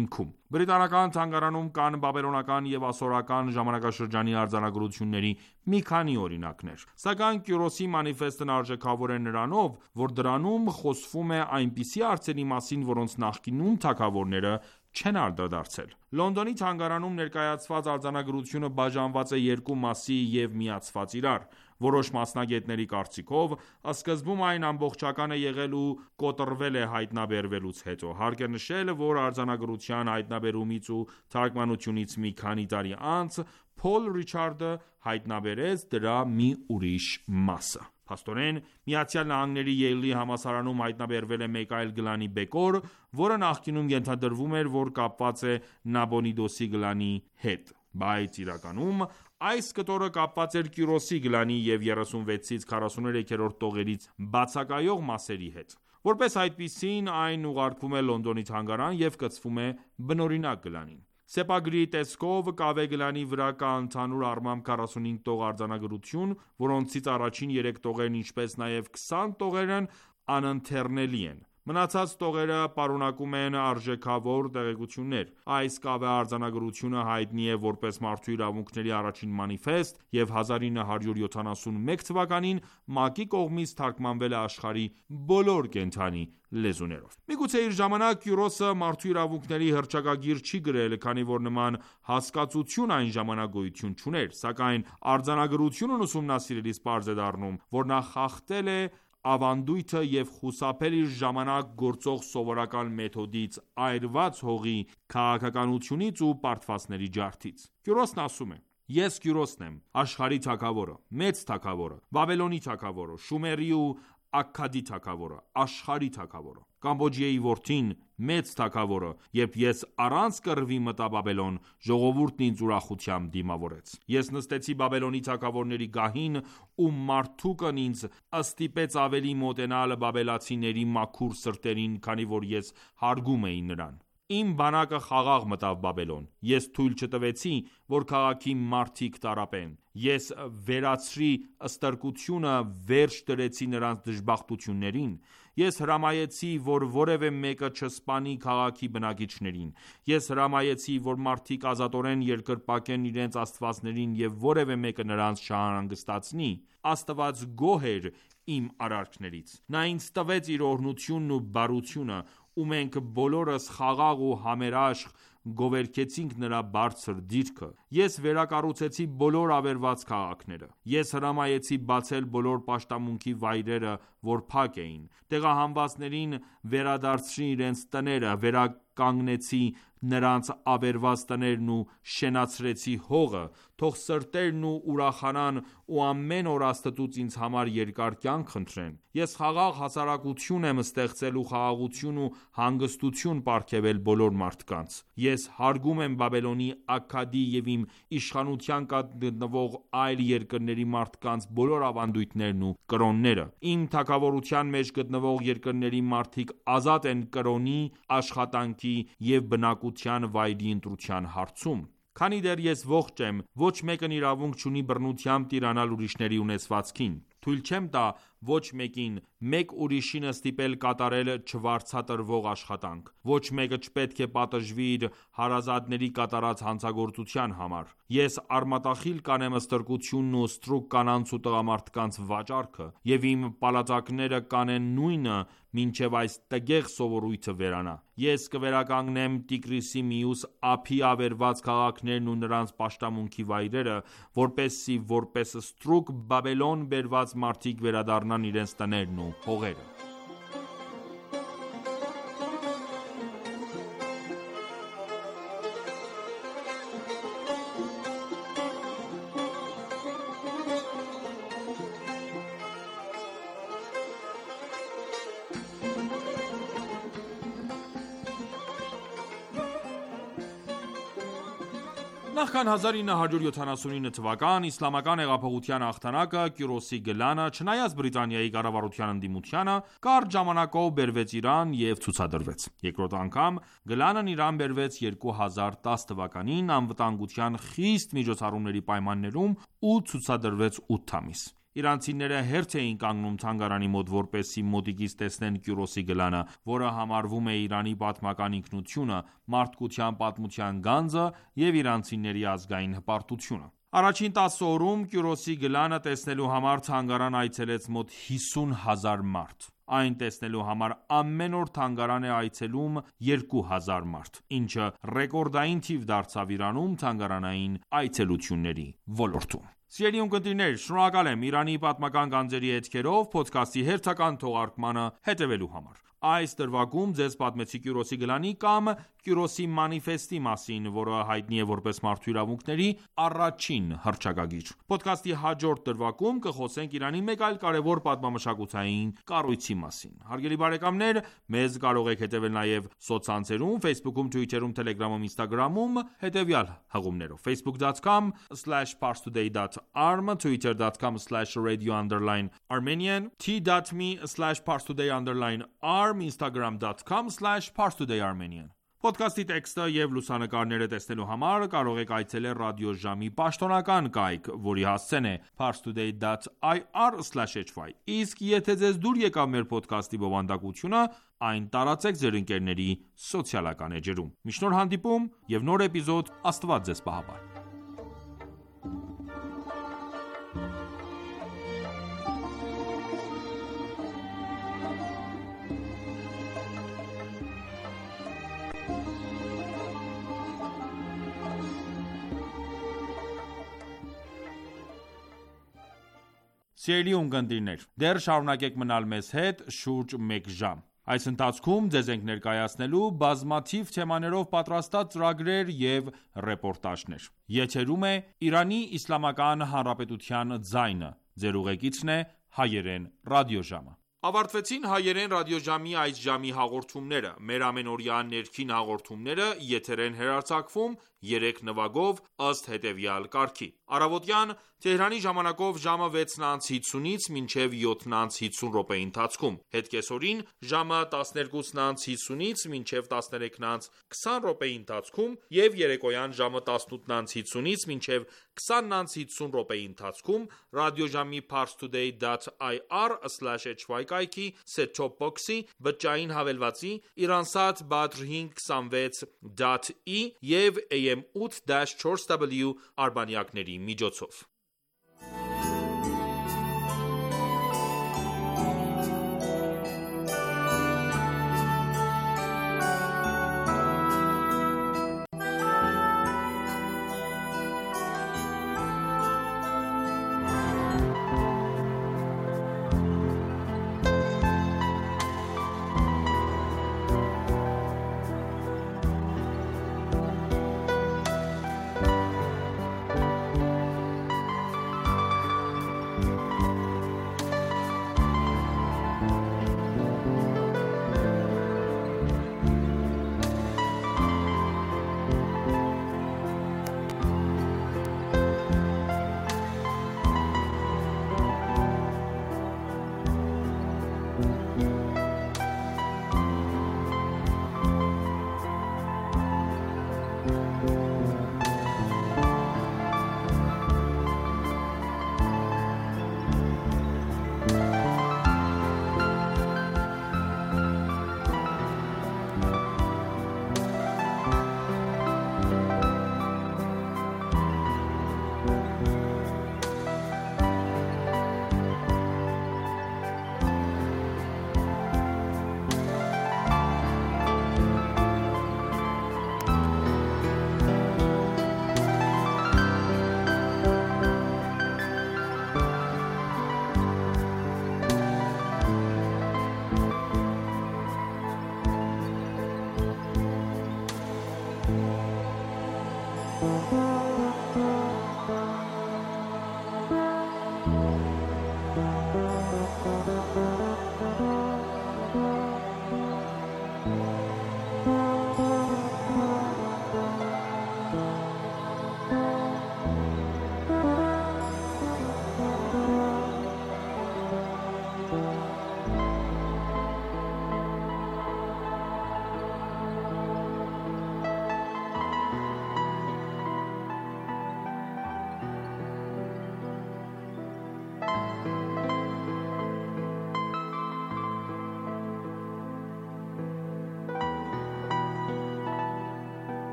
Բրիտանական թանգարանում կան բաբելոնական և ասորական ժամանակաշրջանի արձանագրությունների մի քանի օրինակներ: Սակայն Կյուրոսի մանիֆեստն արժեքավոր է նրանով, որ դրանում խոսվում է այնպիսի հարցերի մասին, որոնց նախկինում թագավորները չեն անդրադարձել: Լոնդոնի թանգարանում ներկայացված արձանագրությունը բաժանված է երկու մասի և միացված իրար: Որոշ մասնագետների կարծիքով, սկզբում այն ամբողջական է եղել ու կոտրվել է հայտնաբերվելուց հետո: Հարկ է նշել, որ արձանագրության հայտնաբերումից ու թարգմանությունից մի քանի տարի անց Փոլ Ռիչարդը հայտնաբերեց դրա մի ուրիշ մասը: Փաստորեն, ԱՄՆ-ի Յեյլի համալսարանում հայտնաբերվել է մեկ այլ գլանի բեկոր, որը նախկինում ենթադրվում էր, որ կապված է Նաբոնիդուսի գլանի հետ: Բայց իրականում այս կտորը կապված էր Կյուրոսի գլանի և 36-ից 43-րդ տողերից բացակայող մասերի հետ: Որպես այդպիսին, այն ուղարկվում է Լոնդոնի թանգարան և կցվում է բնօրինակ գլանին: Սեպագրի տեսքով, կավե գլանի վրա կա ընդհանուր առմամբ 45 տող արձանագրություն, որոնցից առաջին 3 տողերն ինչպես նաև 20 տողերն անընթեռնելի են: Մնացած տողերը պարունակում են արժեքավոր տեղեկություններ: Այս կավե արձանագրությունը հայտնի է որպես Մարդու իրավունքների առաջին մանիֆեստ և 1971 թվականին ՄԱԿ-ի կողմից թարգմանվել է աշխարհի բոլոր կենդանի լեզուներով: Միգուցե իր ժամանակ Կյուրոսը մարդու իրավունքների հռչակագիր չի գրել, քանի որ նման հասկացություն այն ժամանակ գոյություն չուներ: Սակայն արձանագրությունն ուսումնասիրելիս պարզ է դառնում, որ նա խախտել է ավանդույթը և խուսափել իր ժամանակ գործող սովորական մեթոդից՝ այրված հողի քաղաքականությունից ու պարտվածների ջարդից: Կյուրոսն ասում է. «Ես Կյուրոսն եմ, աշխարհի թագավորը, մեծ թագավորը, Բաբելոնի թագավորը, Շումերի ու Աքքադի թագավորը, աշխարհի թագավորը, Կամբոջիայի որդին, մեծ թագավորը: Երբ ես առանց կռվի մտա Բաբելոն, ժողովուրդն ինձ ուրախությամբ դիմավորեց: Ես նստեցի Բաբելոնի թագավորների գահին ու մարդուկն ինձ ստիպեց ավելի մոտենալ բաբելացիների մաքուր սրտերին, քանի որ ես հարգում էի նրան: Իմ բանակը խաղաղ մտավ Բաբելոն: Ես թույլ չտվեցի, որ քաղաքի մարդիկ տառապեն: Ես վերացրի ստրկությունը, վերջ դրեցի նրանց դժբախտություններին: Ես հրամայեցի, որ որևէ մեկը չսպանի քաղաքի բնակիչներին: Ես հրամայեցի, որ մարդիկ ազատորեն երկրպագեն իրենց աստվածներին և որևէ մեկը նրանց չանհանգստացնի: Աստված գոհ էր իմ արարքներից: Նա ինձ տվեց իր օրհնությունն ու բարությունը ու մենք բոլորս խաղաղ ու համերաշխ գովերգեցինք նրա բարձր դիրքը: Ես վերակառուցեցի բոլոր ավերված քաղաքները: Ես հրամայեցի բացել բոլոր պաշտամունքի վայրերը, որ փակ էին: Տեղահանվածներին վերադարձրի իրենց տները, վերականգնեցի նրանց ավերված տներն ու շենացրեցի հողը: Թող սրտերն ուրախանան ու ամեն օր Աստծուց ինձ համար երկար կյանք խնդրեն: Ես խաղաղ հասարակություն եմ ստեղծել ու խաղաղություն ու հանգստություն պարգևել բոլոր մարդկանց: Ես հարգում եմ Բաբելոնի, Աքքադի և իմ իշխանության տակ գտնվող այլ երկրների մարդկանց բոլոր ավանդույթներն ու կրոնները: Իմ թագավորության մեջ գտնվող երկրների մարդիկ ազատ են կրոնի, աշխատանքի և բնակության վայրի ընտրության հարցում: Քանի դեռ ես ողջ եմ, ոչ մեկն իրավունք չունի բռնությամբ տիրանալ ուրիշների ունեցվածքին: Թույլ չեմ տա ոչ մեկին մեկ ուրիշին ստիպել կատարել չվարձատրվող աշխատանք: Ոչ մեկը չպետք է պատժվի իր հարազատների կատարած հանցագործության համար: Ես արմատախիլ կանեմ ստրկությունն ու ստրուկ կանանց ու տղամարդկանց վաճառքը: Եվ իմ պալատականները կանեն նույնը մինչև այս տգեղ սովորույթը վերանա: Ես կվերականգնեմ Տիգրիսի մյուս ափի ավերված քաղաքներն ու նրանց պաշտամունքի վայրերը, որպեսզի որպես ստրուկ Բաբելոն բերված մարդիկ վերադառնան իրենց տներն ու հողերը»: Նախքան 1979 թվական իսլամական հեղափոխության հաղթանակը, Կյուրոսի գլանը, չնայած Բրիտանիայի կառավարության ընդդիմությանը, կարճ ժամանակով բերվեց Իրան և ցուցադրվեց: Երկրորդ անգամ գլանն Իրան բերվեց 2010 թվականին, անվտանգության խիստ միջոցառումների պայմաններում ու ցուցադրվեց 8 ամիս: Իրանցիները հերթ էին կանգնում թանգարանի մոտ, որպեսզի մոտիկից տեսնեն Կյուրոսի գլանը, որը համարվում է Իրանի պատմական ինքնությունը, մարդկության պատմության գանձը և իրանցիների ազգային հպարտությունը։ Առաջին 10 օրում Կյուրոսի գլանը տեսնելու համար թանգարան այցելեց մոտ 50,000 մարդ։ Այն տեսնելու համար ամեն օր թանգարան է այցելում 2000 մարդ, ինչը ռեկորդային թիվ դարձավ Իրանում թանգարանային այցելությունների ոլորտում։ Սիրելի ունկնդիրներ, շնորհակալ եմ Իրանի պատմական գանձերի հետքերով փոդքասթի հերթական թողարկմանը հետևելու համար։ Այս դրվագում ձեզ պատմեցի Կյուրոսի գլանի կամ Կյուրոսի մանիֆեստի մասին, որը հայտնի է որպես մարդու իրավունքների առաջին հռչակագիր։ Փոդքասթի հաջորդ դրվագում կխոսենք Իրանի մեկ այլ կարևոր պատմամշակութային կառույցի մասին։ Հարգելի բարեկամներ, մեզ կարող եք հետևել նաև սոցցանցերում, Facebook-ում, Twitter-ում, Telegram-ում, Instagram-ում հետևյալ հղումներով՝ facebook.com/parstoday.arm, twitter.com/radio_armenian, t.me/parstoday_arm, instagram.com/parstoday_armenian։ Փոդքասթի տեքստը և լուսանկարները տեսնելու համար կարող եք այցելել ռադիոժամի պաշտոնական կայք, որի հասցեն է parstoday.ir/hy։ Իսկ եթե ձեզ դուր եկավ մեր փոդքասթի բովանդակությունը, այն տարածեք ձեր ընկերների սոցիալական էջերում։ Մինչ նոր հանդիպում և նոր էպիզոդ, Աստված ձեզ պահապան։ Սիրելի ունկնդիրներ, դեռ շարունակեք մնալ մեզ հետ շուրջ մեկ ժամ։ Այս ընթացքում ձեզ ենք ներկայացնելու բազմաթիվ թեմաներով պատրաստած ծրագրեր և ռեպորտաժներ։ Եթերում է Իրանի Իսլամական Հանրապետության ձայնը։ Ձեր ուղեկիցն է Հայերեն ռադիոժամը։ Ավարտվեցին Հայերեն ռադիոժամի այս ժամի հաղորդումները։ Մեր ամենօրյա ներքին հաղորդումները եթեր են հեռարձակվում 3 նվագով ըստ հետևյալ կարգի։ Առավոտյան Թեհրանի ժամանակով ժամը 6:50-ից մինչև 7:50 րոպեի ընթացքում, հետկեսօրին ժամը 12:50-ից մինչև 13:20 րոպեի ընթացքում և երեկոյան ժամը 18:50-ից մինչև 20:50 րոպեի ընթացքում ռադիոժամի parstoday.ir/hy կայքի set-top box-ի, բջջային հավելվածի, Iransat Badr 526.e և AM 8-4W արբանյակների միջոցով։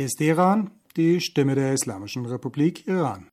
Hier ist Iran, die Stimme der Islamischen Republik Iran.